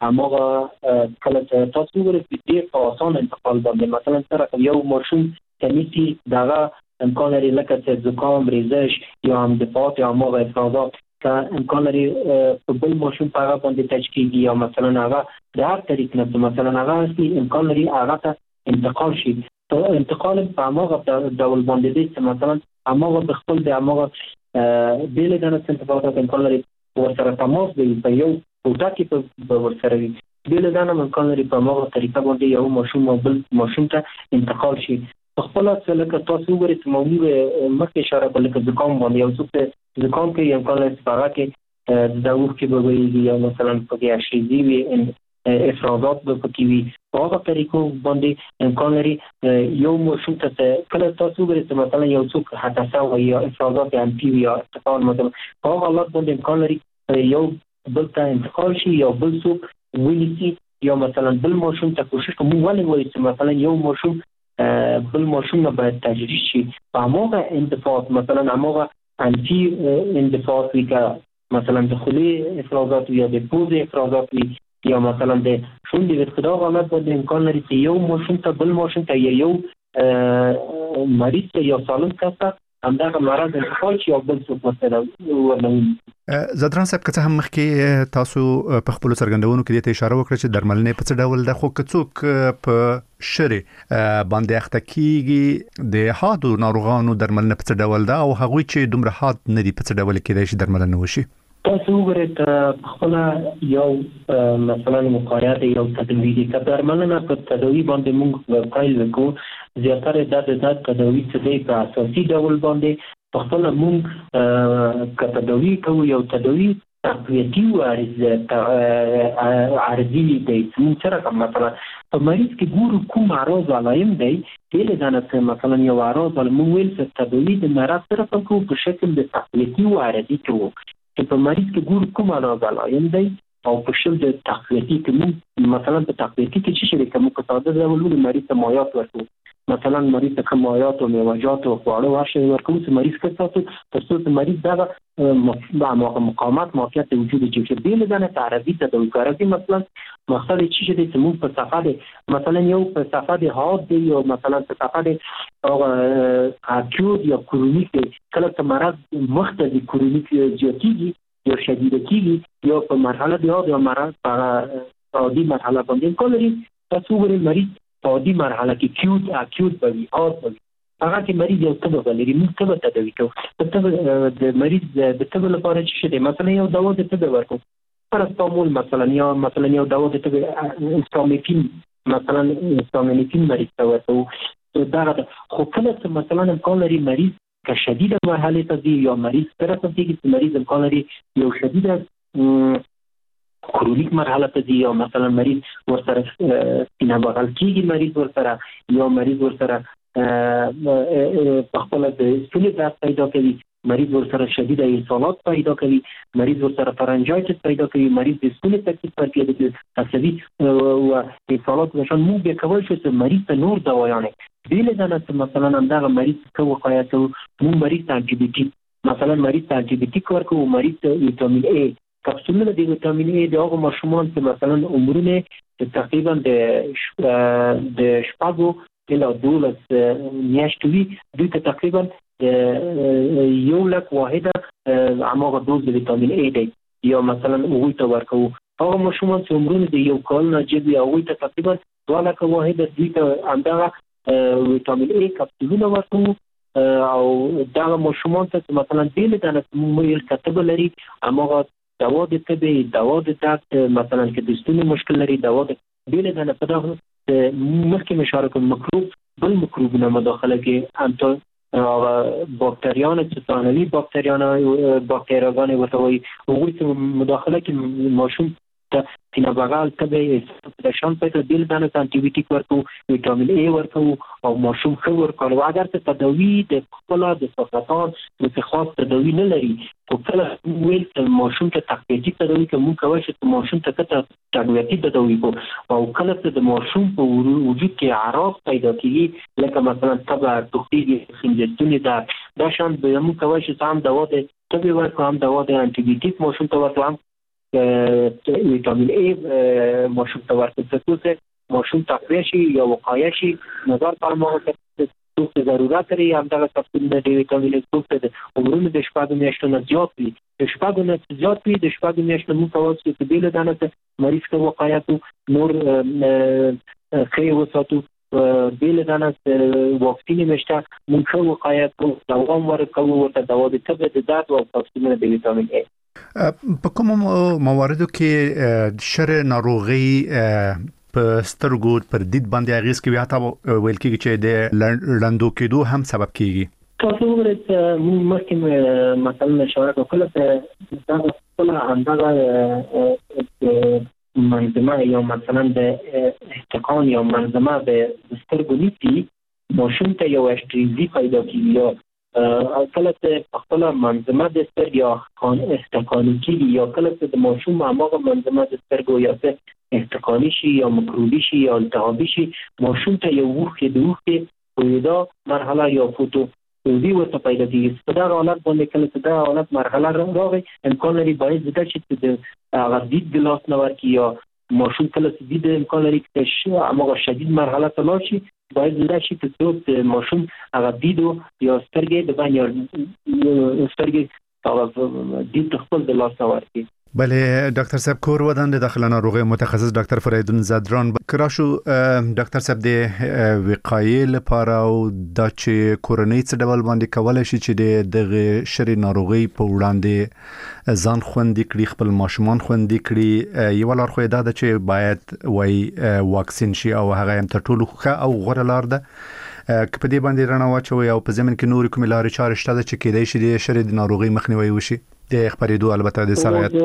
هماغه کله تاسو ورته ډیر په آسان انتقال باندې مثلا سره یو ماشوم کمیسي دغه امکان لري لکه چې زکام ریزش یا هم دفاعات یا هماغه افرازات که امکان لري په بل ماشوم په هغه باندې تشکیل یا مثلا هغه د هر طریق نه مثلا هغه امکان لري هغه ته انتقال شي انتقال په هماغه ډول باندې دي چې مثلا هماغه د خپل د هماغه بیل دنه څنګه امکان لري ورسره تماس دی په یو کوټه کې په ورسره وي بیل دنه امکان لري په هماغه طریقه باندې یو ماشوم او بل ماشوم ته انتقال شي خپل څه لکه تاسو وګورئ چې موږ مخکې اشاره کړل چې زکام باندې یو څه زکام کې امکان لري چې هغه کې د اوښ کې به وي یا مثلا په کې اشیزي وي افرازات به پکې وي په هغه طریقو باندې امکان لري یو ماشوم ته کله تاسو وګورئ چې مثلا یو څوک حساسه وي یا افرازات انټي وي یا ارتفاع مثلا په هغه حالت باندې امکان لري یو بل ته انتقال شي یا بل څوک ونیسي یا مثلا بل ماشوم ته کوشش کوي ولې وایي چې مثلا یو ماشوم بل ماشوم نه باید تجریش شي په هماغه اندفاعات مثلا هماغه انتی اندفاعات وي که مثلا د خولې افرازات وي یا د پوزې افرازات وي یا مثلا د شونډې وي په دغه حالت باندې امکان لري چې یو ماشوم ته بل ماشوم ته یا یو مریض ته یا سالم کس ته همدغه مرض انتقال شي او بل څوک ورته ورنوي. زدران صاحب که څه هم مخکې تاسو په خپلو څرګندونو کې دې اشاره وکړه چې درملنې په څه ډول ده خو که څوک په شرې باندې اخته کېږي د حادو ناروغانو درملنه په څه ډول ده او هغوی چې دومره حاد نه دي په څه ډول کېدای شي درملنه وشي؟ تاسو وګورئ خپله یو مثلا مقایسه یو تدوی دي که درملنه په تدوی باندې موږ پیل وکړو زیاتره د تدوی څه دی په اساسي ډول باندې په خپله موږ که تدوی کوو یو تدوی تقویتي و عرضي دی موږ سره مثلا په مریض کې ګورو کوم اعراض علایم دی دې ځانه مثلا یو اعراض موږ ویل چې تدوی د مرض سره په شکل د تقویتي و عرضي کوو چې په مریض کې ګورو کوم اعراض علایم دی او په شکل د تقویتي کې مثلا په تقویتي کې چې شي کوم په ساده ډول مریض ته مایعات ورکوو مثلا مریض ته مایعات او میوه‌جات او خواړه ورشي ورکوو چې مریض کې تاسو تر څو مریض دغه مقاومت موقعیت وجود چې بیل دنه تعرضي تداوی کوي مثلا مقصد چې د سمون په صفحه مثلا یو په صفحه هاد دی او مثلا په صفحه او اکیوت یا کرونیک کله چې مرض مختلف کرونیک جديدي یا شدید کیږي یا په مرحله دی او مرض په عادي مرحله باندې کوي تاسو ورې مریض په عادي مرحله کې اکیوت بوي او هغه چې مریض یو څه غلري موږ څه تداوی کوو د مریض د تب لپاره چې شته مثلا یو دوا د تب ورکو پرستامول مثلا یو دوا د تب استامینوفین مثلا استامینوفین مریض ته ورکو دا خو کله چې مثلا امکان لري مریض که شدید مرحله ته دی یا مریض سره ته دی چې مریض امکان لري یو شدید کرونیک مرحله ته دی یا مثلا مریض ورسره سینه بغل کیږي مریض ورسره یا مریض ورسره په خپل د ستوني درد پیدا کوي مریض ورسره شدید اسهالات پیدا کوي مریض ورسره فرنجایتس پیدا کوي مریض د ستوني تکلیف پیدا کوي عصبي او اسهالات نشان مو به کول شي چې مریض ته نور دوايانه بیل دنه مثلا همدغه مریض ته وقایته مو مریض ته انټي مثلا مریض ته انټي ورکو مریض ته ویټامین ای کپسولونه د ویټامین ای د هغه ماشومان چې مثلا عمرونه تقریبا د شپږو الى 12 میاشتې وي دوی ته تقریبا یو لک واحده هماغه دوز د ویټامین ای دی یا مثلا هغوی ته ورکو هغه ماشومان چې عمرونه د یو کال نه جد وي هغوی ته تقریبا 2 لک واحده دوی ته همدغه ویټامین ای کپسولونه ورکو او دغه ماشومان ته مثلا بیل دنه موږ کتب لري هماغه دوا د تبې دوا د درد مثلا کې د ستوني مشکل لري دوا د بیل دنه په دغه مخکې اشاره کوم بل مکروب نه مداخله کې انت باکتریان چې ثانوي باکتریاګان ورته وایي هغوی ته مداخله کې ماشوم ته سینه بغل تبې پریشان پیدا بیل دنه انټي بیوټیک ورکو ویټامین ای ورکو او ماشوم ښه ورکول او اگر ته تداوی د خپل د سرطان د خاص تداوی نه لري خو کله ویل چې ماشوم ته تقویتي تداوی کوم کوي چې ماشوم ته تقویتي تداوی کو او کله چې د ماشوم په وجود کې اعراض پیدا کیږي لکه مثلا تبع توخیږي خنجرونه دا شان به موږ کوي چې هم دوا د تبې ورکو هم دوا د انټي بیوټیک ماشوم ته ورکو ویټامین ای ماشوم ته ورکړل څه ماشوم تقویه شي یا وقایه شي نظر پر ما څه ضرورت لري همدغه کپسول د ویټامین ای څه د عمرونو د شپږ میاشتو نه زیات وي د شپږ میاشتو مو تاسو ته بیل دانه مریض ته وقایه کو نور خیر وساتو بیل دانه واکسین مشته مونږ وقایه کو دوام ورکو ورته دوا د تبه د دات او کپسول د ویټامین ای په کوم مواردو کې شر ناروغي په سترګو پر دید باندې اغیز کوي حتی ویل کېږي چې د لندو کېدو هم سبب کېږي تاسو ورته مخکې مثلا اشاره وکړه چې دا خپل اندازه منظمه یا مثلا د احتقان یا منظمه د سترګو نیتی ماشوم ته یو اشتریزی پیدا کیږي یا کله چې خپل منظمه د سترګو یا احتقانی کیږي یا کله چې د ماشوم هغه منظمه د سترګو یا احتقانی شي یا مکروبی شي یا التهابی شي ماشوم ته یو وخت د وخت پیدا مرحله یا فوتو دی ورته پیدا کیږي په دا حالت باندې کله چې دا حالت مرحله راغی امکان لري باید زده شي چې د هغه دید ګلاس نور کی یا ماشوم کله چې دید امکان لري چې هغه شدید مرحله ته لاړ شي باید زده شي چې ماشوم هغه دید یا سترګې د باندې سترګې هغه دید خپل د لاس نور کی بله ډاکټر صاحب کور ودان د داخله ناروغي متخصص ډاکټر فریدون زدران کراشو ډاکټر صاحب د وقایې لپاره او د چې کورنۍ څه ډول باندې کولای شي چې د شری ناروغي په وړاندې ځان خوندي کړي خپل ماشومان خوندي کړي یو لار خو دا ده چې باید وای واکسین شي او هغه هم تر ټولو ښه او غوره لار ده که په دې باندې رڼا واچوي او په ضمن کې نور کوم لارې چارې شته چې کېدای شي د شری ناروغي مخنیوي وشي د خبرېدو البته د سرایت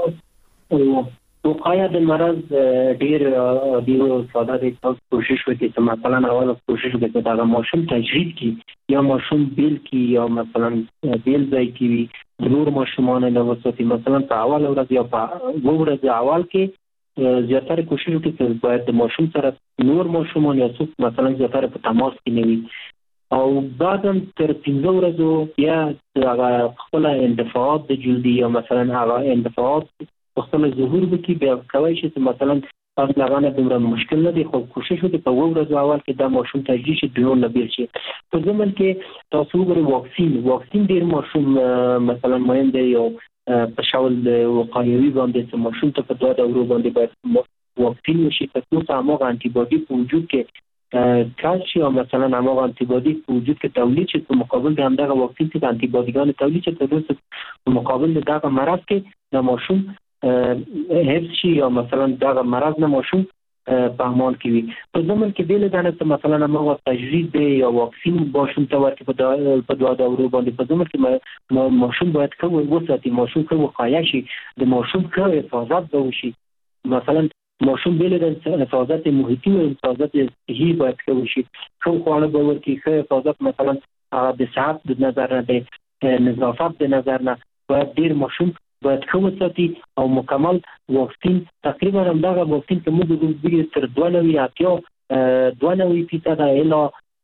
وقایه د مرض ډیر ساده دی تاسو کوشش وکړئ چې مثلا اول کوشش وکړئ چې دا ماشوم تجرید کی یا ماشوم بیل کی یا مثلا بیل ځای کی نور ماشومان له وسوتی مثلا په اول ورځ یا په ورځ اول کې زیاتره کوشش وکړئ چې باید د ماشوم سره نور ماشومان یا څوک مثلا زیاتره په تماس کې نه وي او بعدم تر 15 ورځې یا هغه خپل اندفاعات د جلدی یا مثلا هغه اندفاعات خپل ظهور وکړي بیا کوي چې مثلا تاسو لغانه دومره مشکل نه دی خو کوشش وکړئ په ورځ اول کې دا ماشوم تجربه شي ډیر نه بیل شي په ځمن کې تاسو ورته واکسین ډیر ماشوم مثلا مهم دی یو په شاول د وقایوي باندې چې ماشوم ته په دوه دورو باندې باید واکسین وشي تاسو هغه انټي باډي په وجود کې کاشي او مثلا هغه انټي باډي په وجود کې تولید شي په مقابل د همدغه واکسین کې انټي باډیګان تولید شي په مقابل دغه مرض کې د ماشوم حفظ شي او مثلا دغه مرض نه ماشوم په امان کې وي په ضمن کې بیل دانه مثلا هغه تجرید دی یا واکسین ماشوم ته ورکړي په دوه دورو باندې په ضمن کې ماشوم باید کوم وساتي ماشوم کوم وقایه شي د ماشوم کوم حفاظت وشي مثلا ماشوم بیل د حفاظت محیطي او حفاظت صحي باید کوم شي کوم خواړه به ورکړي ښه حفاظت مثلا د صحت د نظر نه د نظافت د نظر نه باید ډیر ماشوم باید کوم ساتي او مکمل واکسین تقریبا همدغه واکسین چې موږ د تر 92% اله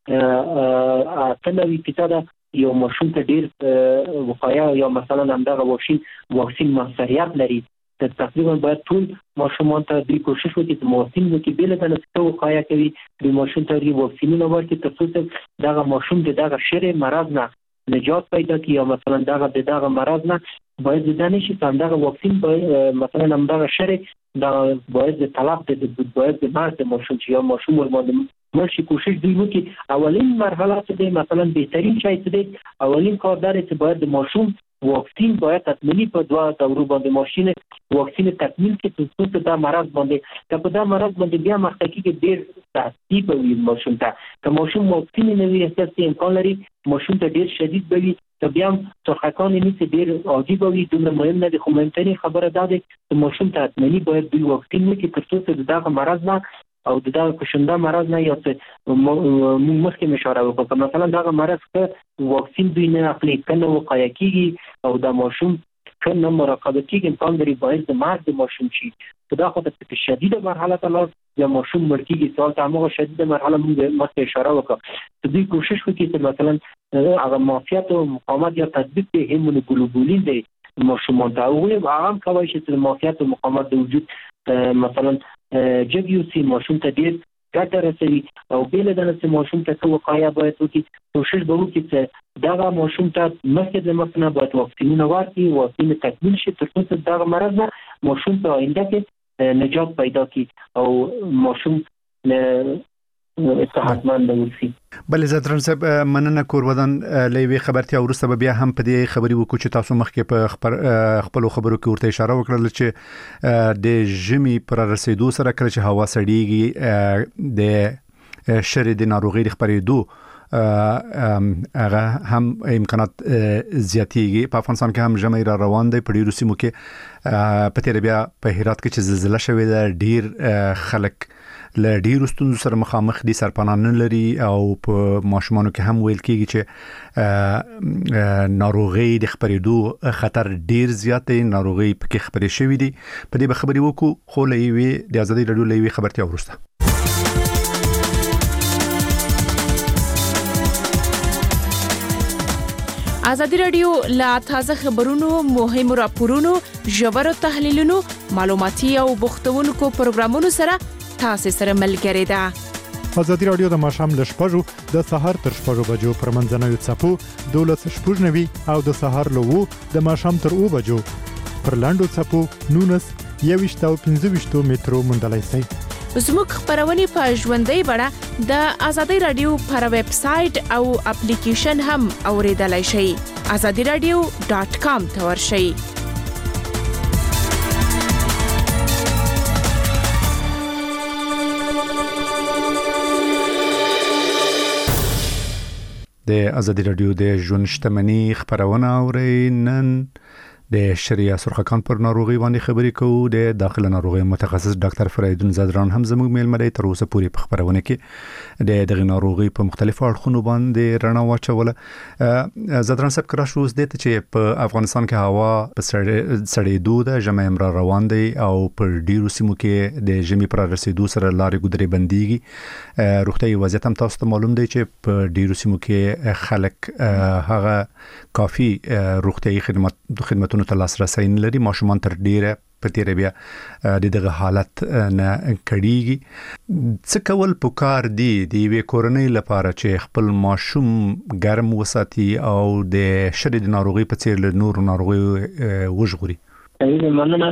98% یو ماشوم ته ډیر وقایه یا مثلا همدغه واکسین موثریت لري تقریبا باید ټول ماشومان ته د کوشش وکړي چې واکسین وکړي بل د نسخه وقایه کوي د ماشوم ته واکسینونه ورکړي تر څو دغه ماشوم دغه شری مرض نه نجات پیدا کړي او مثلا دغه مرض نه باید ځدانه شي څنګه واکسین مثلا همدغه شری دا باید طلاق د باید د مرګ ماشوم چې یا ماشوم ورمانه مرشي کوشش دی وکړي اولین مرحله چې مثلا بهترین شي چې اولین کار دار چې باید د ماشوم واکسین باید تکمیلی په دوه دورو باندې ماشینه واکسین تکمیل کې څه دا مرض باندې په دا مرض باندې بیا مخکې کې ډیر تاثیر کوي ماشوم ته که ماشوم واکسین نه وي اساسي امکان لري ماشوم ته ډیر شدید وي ته بیا څرخکان نه چې ډیر عادي وي دومره مهم نه دي خو مهمترین خبره دا ده چې ماشوم ته تکمیلی باید د واکسین کې تر څو دا مرض نه او دا کوشنده مرض نه یا څه مخکې اشاره وکړه مثلا دا مرض که واکسین دوی نه اخلي کنه وقایه کیږي او دا ماشوم کنه مراقبه کیږي امکان لري باید د مرګ د ماشوم شي دا خو د شدیده مرحله ته لاس یا ماشوم مړ کیږي سوال ته هغه شدیده مرحله موږ مخکې اشاره وکړه دوی کوشش وکړي چې مثلا هغه معافیت او مقاومت یا تطبیق د هیمونوګلوبولین دی ماشومان ته هغه هم کوي چې د معافیت او مقاومت د وجود مثلا جګیوسي ماشوم ته ډیر ګټه رسوي او بل د نس ماشوم ته څو وقایع باید وکړي کوشش به وکړي چې دا ماشوم ته مخکې د مخنه باید واکسینونه ورکړي واکسین تکمیل شي تر څو دا مرض نه ماشوم ته آینده کې نجات پیدا کړي او ماشوم صحتمند وي. بل زدرن صاحب مننه کورودان لوي خبرتي ورسته بیا هم په دې خبري وکړو چې تاسو مخکې په خپل خبرو کې ورته اشاره وکړل چې د ژمي پر رسیدو سره کله چې هوا سړیږي د شری د ناروغي د خبرېدو هغه هم امکانات زیاتېږي. په افغانستان کې هم ژمي را روان دی په ډیرو سیمو کې په تیر بیا په هرات کې چې زلزلہ شوې ده ډیر خلک له ډیرو ستونزو سره مخامخ دي سرپناه نه لري او په ماشومانو کې هم ویل کېږي چې ناروغي د خبرېدو خطر ډیر زیات دی ناروغي پکې خبرې شوې دي په دې خبرې وکړو خو لوي د ازادي رادیو لوي خبرتي ورسته ازادي رادیو لا تازه خبرونو مهم راپورونو ژور تحلیلونو معلوماتي او بوختونکو پروګرامونو سره تاسو سره ملګری ده. ازادي رادیو د ماشام ل شپږو د سحر تر شپږو بجو پر منځنوي څپو 12:90 او د سحر له 2 د ماشام تر 2 بجو پر لاندو څپو 19 او 15 مترو مندلای سي. زموږ خبرونه په ژوندۍ بڼه د ازادي رادیو پر ویب سټ او اپلیکیشن هم اوریدلای شئ. azadiradio.com ته ورشئ. د ازادي رادیو د ژوند شتمنۍ خبرونه اورئ. نن د شریعه سرخکان پر ناروغي باندې خبرې کوو. د داخله ناروغي متخصص ډاکټر فریدون زدران هم زموږ میلمه دی. تر اوسه پورې په خبرونه کې د دغه ناروغي په مختلفو اړخونو باندې رڼا واچوله. زدران صاحب کرا شو زده چې په افغانستان کې هوا په سړېدو ده ژمي امر روان دی او په ډیرو سیمو کې د ژمي پر رسیدو سره لارې ګودرې بنديږي. روغتيایي وضعیت هم تاسو ته معلوم دی چې په ډیرو سیمو کې خلک هغه کافي روغتيایي خدماتونو ته لاسرسي نه لري. ماشومان تر ډیره په تیر بیا د دغه حالت نه کړيږي. څه کول پکار دي د یوې کورنۍ لپاره چې خپل ماشوم ګرم وساتي او د شدید ناروغي په څیر له نور ناروغي وژغوري؟ مننه.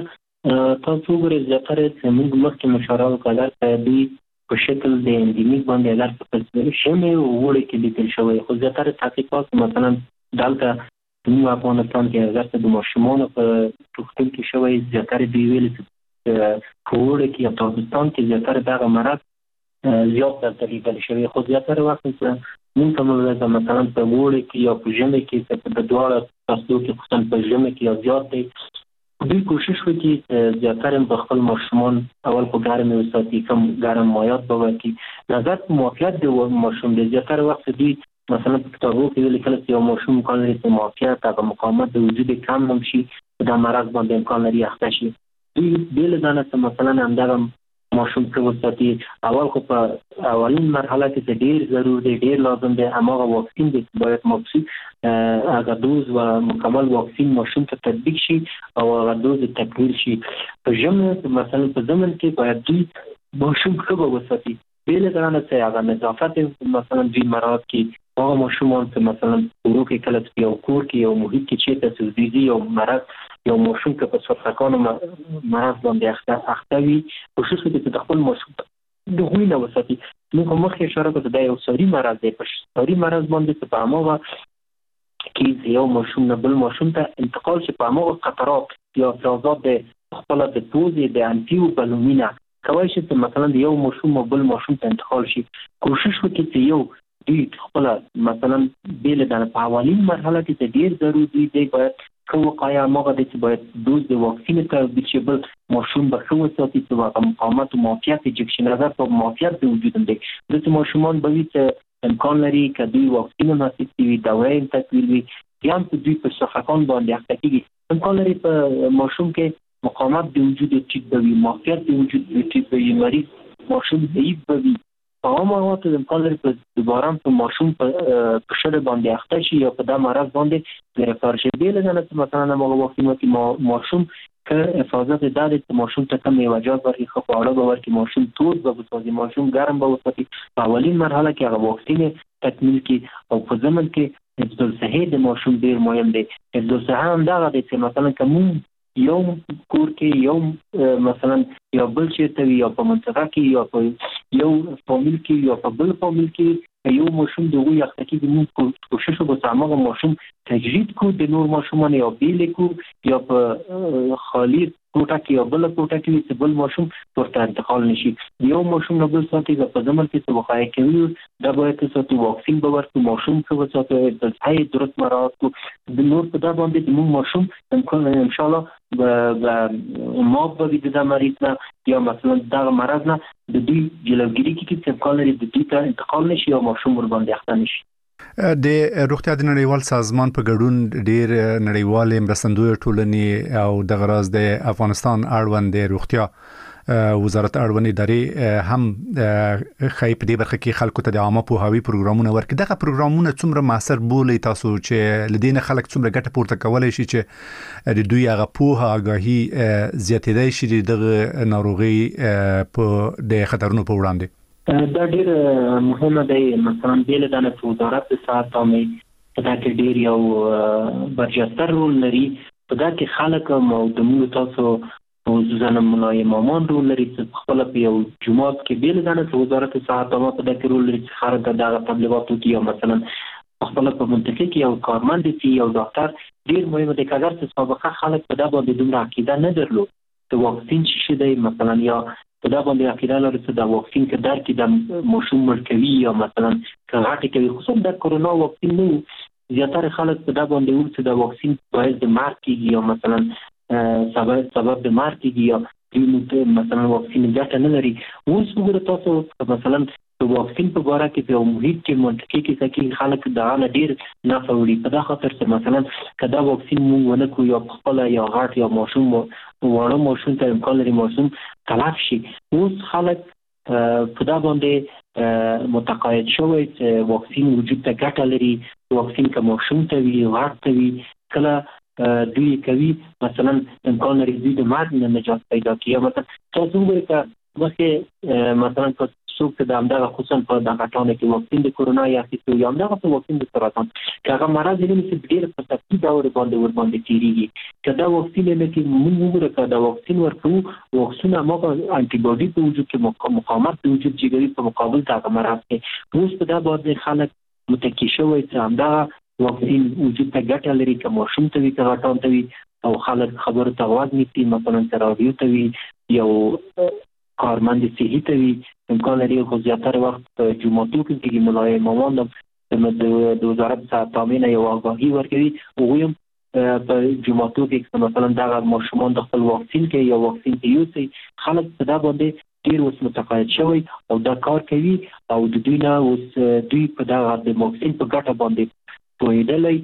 تاسو ګورئ ځکه چې موږ مخکې مشوره وکړه چې په شکل د اندیمیک باندې لار په څیر شمه وړي کې لیکل شوی خو ځکه تحقیقات مثلا دلته نو افغانستان کې زړه د ماشومانو په روغتون کې شوی زیاتره دی ویل چې کوړه کې افغانستان کې زیاتره دغه مرض زیات ترتیب شوی خو زیاتره وخت موږ کومه مثلا په وړي کې یا په ژمي کې په دواړه تاسو کې خصوصا په ژمي کې زیات دی. دوی کوشش وکړي چې زیاتره په خپل ماشومان اول په ګرم وساتي کوم ګرم مایات به ورکړي. نظر موافقت د ماشوم د زیاتره وخت دی مثلا په کتابو کې لیکل چې یو ماشوم کله چې موافقت او مقاومت د وجود کم هم شي دا مرض باندې امکان لري اخته شي. دوی بل ځانه مثلا همدغه ماشوم ته وساتي اول خو په اولین مرحله کې ډیر ضروري دی ډیر لازم دی هغه واکسین دی باید مخصوص هغه دوز و مکمل واکسین ماشوم ته تطبیق شي او هغه دوز تکمیل شي. په ژمي مثلا په زمن کې باید دوی ماشوم ښه وساتي بل ځانه چې هغه نظافت مثلا دوی مراد کې هغه ماشومان چې مثلا ورو کې کله چې یو کور کې یو محیط کې چې تاسو دې یو مرض یو ماشوم کې په سرطان مرض باندې اخته وي کوشش وکړي چې خپل ماشوم د غوینه وساتي. نو کومه اشاره کوي دا یو ساري مرض دی په ساري مرض باندې په هغه کې یو ماشوم نه بل ماشوم ته انتقال شي په هغه قطرات یا افرازات د خپل د پوزې د انتیو بالومینا کوي چې مثلا یو ماشوم بل ماشوم ته انتقال شي. کوشش وکړي چې یو دوی خپل مثلا بیل د په اولین مرحله کې ډیر ضروري دی باید کوم وقایع موږ د باید دوز د واکسین ته د چبل ماشوم به خو وساتي چې واقع مقاومت او معافیت انجکشن راځي په معافیت د وجود دی د ماشومان به چې امکان لري چې دوی واکسین نصیب وي دوايي تکویل وي یا په دوی په صحکان باندې اخته کیږي امکان لري په ماشوم کې مقاومت د وجود ټیټ وي معافیت د وجود ټیټ وي مریض ماشوم ضعیف وي عام مواد د امکان لري په دوباره په ماشوم په شر باندې اخته شي یا په دا مرض باندې گرفتار شي. بیل نه مثلا ما واکسین کې ماشوم که حفاظت داده که ماشوم ته کم میوجات ورکی خواړه به ورکی ماشوم تود به بسازي ماشوم گرم به وساتي. اولین مرحله کې هغه واکسین تکمیل کی او په ضمن کې حفظ الصحه د ماشوم ډیر مهم دی. حفظ الصحه هم دغه دی چې مثلا کوم یو کور کې یو مثلا یو بل چیرته یا په منطقه کې یا په یو فامیل کې یا په بل فامیل کې یو ماشوم دغه یختکی د موږ کوشش وکړو هغه ماشوم تجرید کو د نور ماشومان یا بیل کو یا په خالی کوټه کې یا بل کوټه کې چې بل ماشوم ورته انتقال نشي. یو ماشوم نه بل ساتي په ځمن کې څه وقایع کوي دا باید چې واکسین به ورته ماشوم څه وساتي د صحي درست مراعات کو د نور په دا باندې د موږ ماشوم ان شاء الله ما به د مریض نه یا مثلا دا مرض نه د دې جلوګیری کې چې امکان لري د دې ته انتقال نشي یا ماشوم ور باندې اخته نشي. د روغتیا د نړیوال سازمان په ګډون ډیر نړیوال مرستندوی ټولنې او د غراز د افغانستان اړوند د روغتیا وزارت اړوند ادارې هم خای په دې برخه کې خلکو ته د عامه پوهاوی پروګرامونه ورکړي. دغه پروګرامونه څومره موثر بولي تاسو چې لدینه خلک څومره ګټه پورته کولای شي چې د دوی هغه پوهه آگاهي زیاتېدای شي د ناروغي په د خطرونو په وړاندې؟ دا ډیر مهمه دی. مثلا بیل د وزارت صحت عامه په دا کې ډیر یو برجسته رول لري. په دا کې خلک او د موږ تاسو خصوصا ملایمامان رول لري چې خپل په یو جماعت کې بیل د وزارت صحت عامه په دا کې رول لري چې خارج دغه تبلیغات کوي. مثلا خپل په منطقه کې یو کارمند دی یو ډاکټر ډیر مهمه دی. کله چې سابقه خلک په دا باندې دومره عقیده نه درلود چې واکسین شي دی مثلا یا دا باندې عقیده لري چې دا واکسین کې در کې د ماشوم مرکوي یا مثلا کغاټي کوي. خصوصا د کرونا واکسین نو زیاتره خلک په دا باندې وایي چې دا واکسین باید د مرګ کې یا مثلا سبب د مرګ کې یا مثلا واکسین ګټه نه لري. اوس وګورئ تاسو مثلا د واکسین په اړه کې په محیط کې منطقي کې چې خلک دا نه ډیر نه فوري په دا خاطر چې مثلا کدا واکسین مونږ ونه کو یا خپل یا غاټ یا ماشوم وړو ماشوم ته امکان لري ماشوم تلف شي. اوس خلک په دا باندې متقاعد شوی چې واکسین وجود ته ګټه لري. واکسین که ماشوم ته وي غاټ ته وي کله دوی کوي مثلا امکان لري دوی د مرګ نه نجات پیدا کړي. مثلا تاسو وګورئ چې مخکې مثلا څوک د همدغه خصوصا په دغه ټاونه کې واکسین د کرونا یا اخیستو یا همدغه په واکسین د سرطان که هغه مرض یې چې ډېر په تفصیل ډول باندې تیریږي. که دا واکسین نه کې موږ وګورو که دا واکسین ورکوو واکسین هغه انټي باډي په وجود کې مقاومت په وجود جوړوي په مقابل د هغه مرض کې. اوس په دا باندې خلک متکی شوی چې همدغه واکسین وجود ته ګټه لري که ماشوم ته وي که غټان ته وي او خلک خبرو ته غوږ نیسي مثلا که رادیو ته وي یو کارمند صحي ته وي امکان لري خو زیاتره وخت په جمعاتو کې ملایمامان د وزارت صحت عامه یو آگاهي ورکوي. هغوی هم په جمعاتو کې مثلا دغه ماشومان د خپل واکسین کې یا واکسین کې یوسي. خلک په دا باندې ډیر اوس متقاعد شوی او دا کار کوي او د دوی نه اوس دوی په دغه د واکسین په ګټه باندې پوهېدلی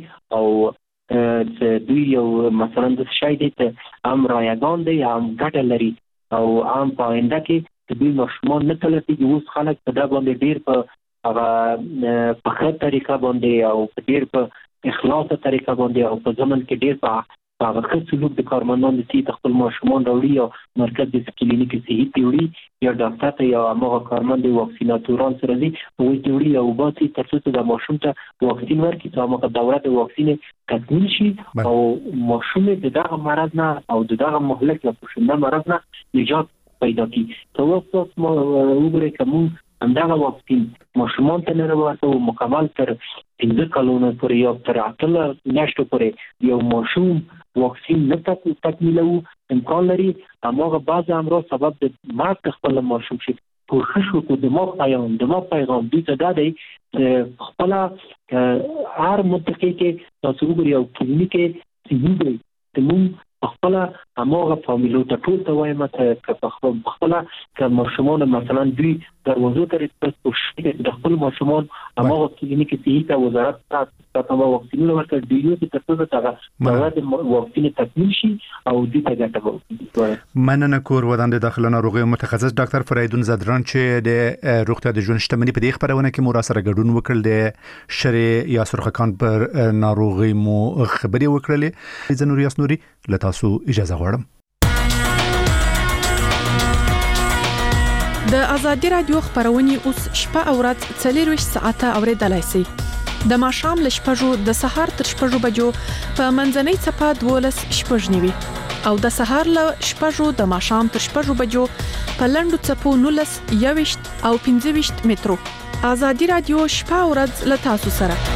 او دوی یو مثلا د شای دی ته هم رایګان دی هم ګټه لري او هم په آینده کې دوی ماشومان نه تلفیږي. اوس خلک په دا باندې ډیر په هغه په ښه طریقه باندې او په ډیر په اخلاصه طریقه باندې او په ځمن کې ډیر په هغه ښه سلوک د کارمندانو چې د خپل ماشومان راوړي یا مرکز د کلینیک صحي ته وړي یا ډاکټر ته یا هغه کارمند واکسیناتوران سره دي هغوی ته وړي او باسي تر څو د ماشوم ته واکسین ورکړي چې هغه دوره د واکسین تکمیل شي او ماشوم د دغه مرض نه او د دغه مهلک یا پوښنده مرض نه نجات پیدا کی. تو وخت ما وګورئ کوم همدغه واکسین ماشومان ته نه ورته مکمل تر 15 کلونو پورې یا تر 8 میاشتو پورې یو ماشوم واکسین نه تکمیلو امکان لري هغه بعض امراض سبب د مرګ خپل ماشوم شي. کوشش وکړو د ما پیغام دې ته دا دی خپل هر منطقه کې تاسو وګورئ او کلینیک صحي دی ته موږ خپل هماغه فامیلو ته ټول ته وایم چې خپل که ماشومان مثلا دوی دروازو ته رسېږي د خپل ماشومان هماغه کلینیک صحي ته وزارت ته واکسینونه ورکړي دی یو چې تاسو ته د واکسین تکمیل شي او دې ته ګټه وکړي. مننه کور ودان د داخله ناروغي متخصص ډاکټر فریدون زدران چې د روغتیا د ژوند شتمنۍ په دې خبرونه کې مو سره ګډون وکړل د شری یا سرخکان پر ناروغي مو خبري وکړلې. زنور یاسنوري لتاسو اجازه غواړم. د ازادي رادیو خبرونه اوس شپه او ورځ 24 ساعته اوریدلای شئ. د ماښام ل شپږو د سهار تر شپږو بجو په منځنۍ صفه 12 شپږنیوي او د سهار ل شپږو د ماښام تر شپږو بجو په لندو صفو 19 21 او 25 مترو. ازادي رادیو شپه او ورځ ل تاسو سره.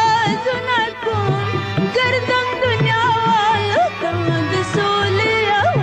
گردم دنیا والو ته د سولې او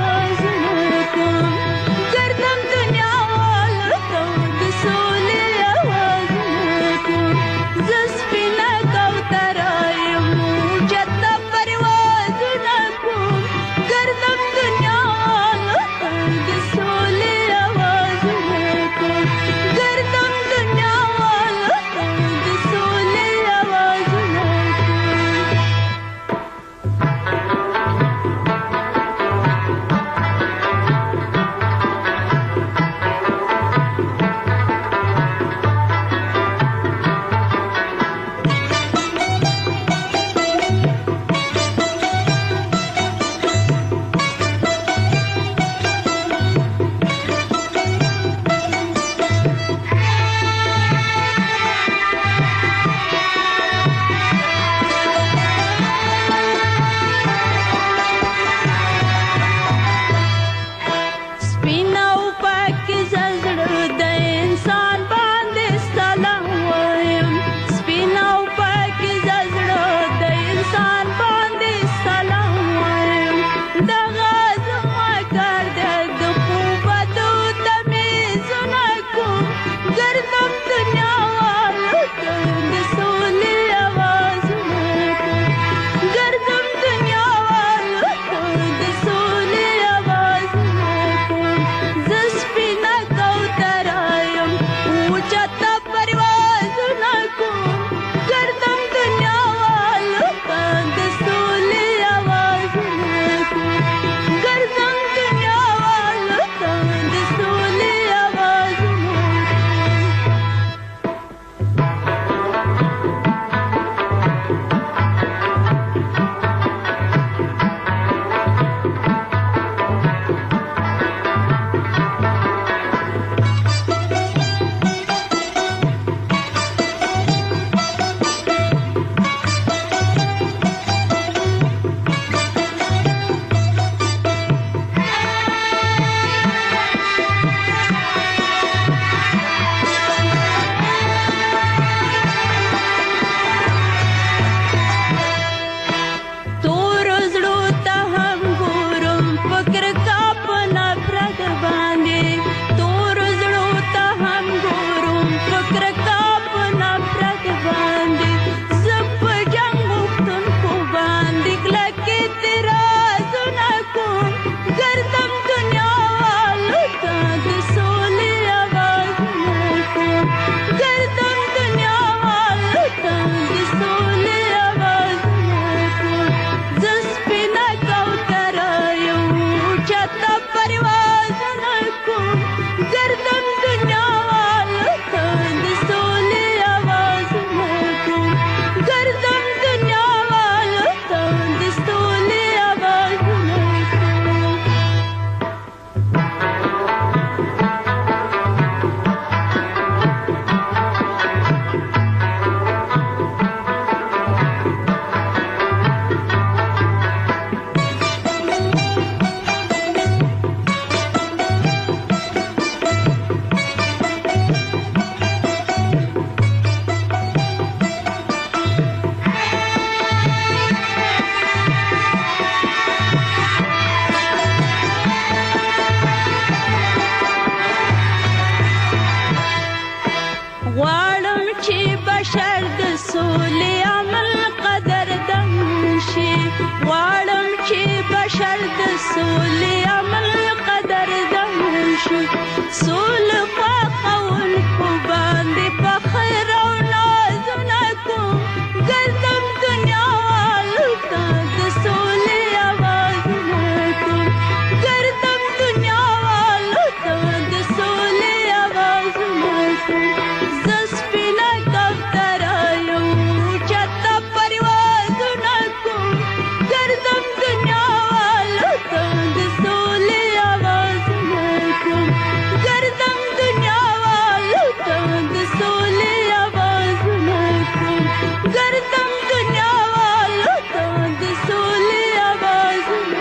غواړم چې بشر د سولې عمل قدردان شي غواړم چې بشر د سولې عمل قدردان شي سولې خوښونکو باندې فخر او نازونه کوم ګرځم دنیا والو ته د سولې آوازونه کوم ګرځم دنیا والو ته د سولې آوازونه کوم زه سپینه کوتره یم چاته پروازونه کوم ګرځم دنیا والو ته د سولې آوازونه کوم ګرځم دنیا والو ته د سولې آوازونه کوم ګرځم دنیا والو ته د سولې آوازونه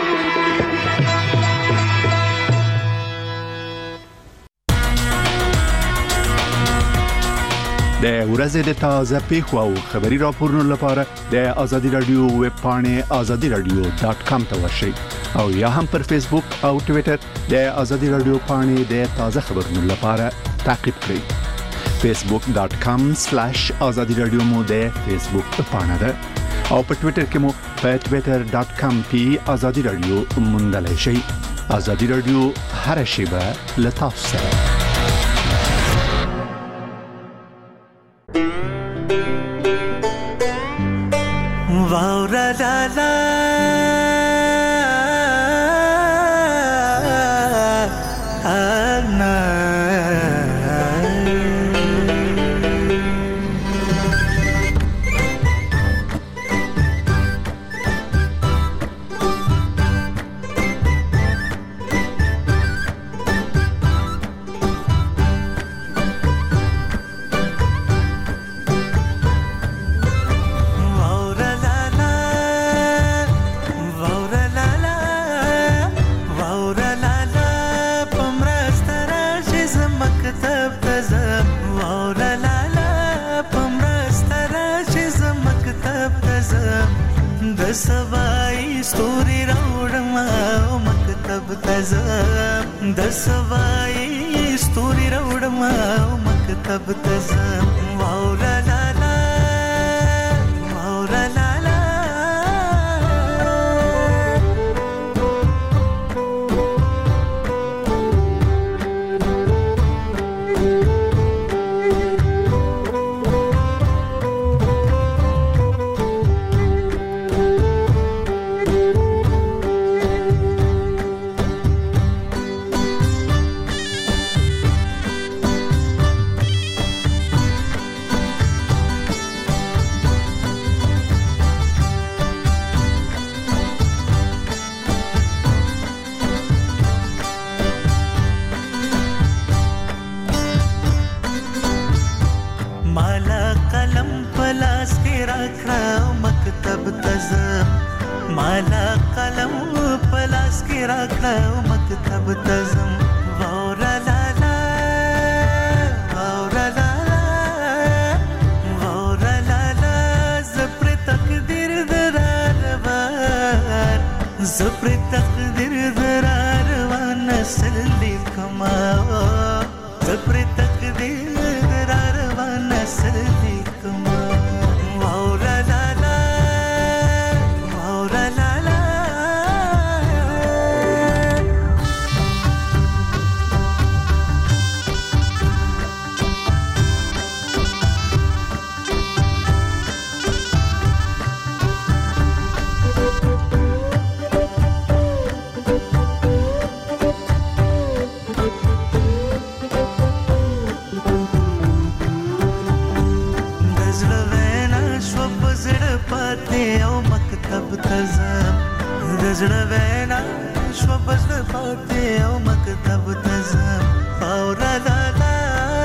د ورځې د تازه پیښو او خبري راپورونو لپاره د ازادي رادیو ویب پاڼې azadiradio.com ته ورشئ او یا هم پر فیسبوک او ټوئیټر د ازادي رادیو پاڼې د تازه خبرونو لپاره تعقیب کړئ facebook.com/azadiradio مو د فیسبوک پاڼه ده او په ټوئیټر کې مو په twitter.com/azadiradio موندلای شئ ازادي رادیو هر شیبه لتاسو سره واورا لالا انا सवाई स्टोरी राउडमा मकतब तज़म द सवाई स्टोरी राउडमा मकतब तज़म वाउला लाला वाउला लाला माला कलम पलास के रखला मकतब तज़म वाउरा लाला वाउरा लाला वाउरा लाला ज़प्र तकदीर दरारवार ज़प्र तकदीर दरारवार नस्ल लिखमा ज़प्र तकदीर दरारवार नस्ल लिखमा वाउरा लाला زړه وینا شو بس پاتې او مکتب تزم واورا لالا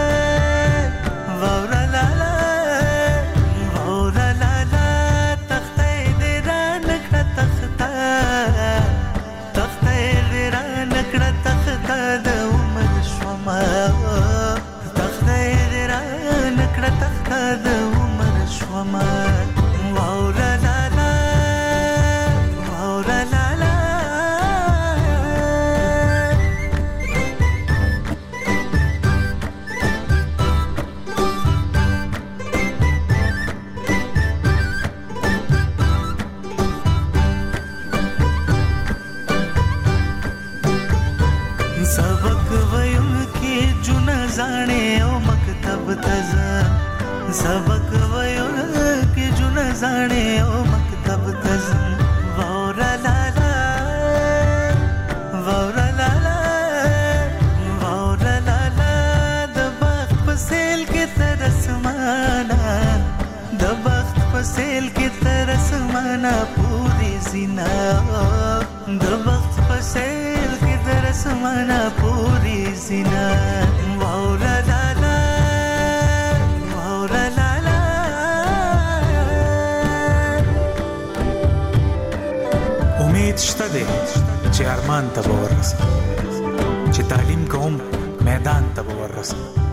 واورا لالا واورا لالا تخته دې را نکړه تخته تخته دې را نکړه تخته د عمر شوما تخته دې را نکړه تخته د عمر شوما واورا لالا واورا لالا تزم سبق ویل کې جون زانه او مکتب تزم وورا لالا وورا لالا وورا لالا د بخت په سیل کې تر اسمانه د بخت په سیل کې تر اسمانه پوری زینا د بخت په سیل کې تر اسمانه پوری زینا وورا لالا وورا لالا امید شته دی چې ارمان ته ورسم چې تعلیم کوم میدان ته ورسم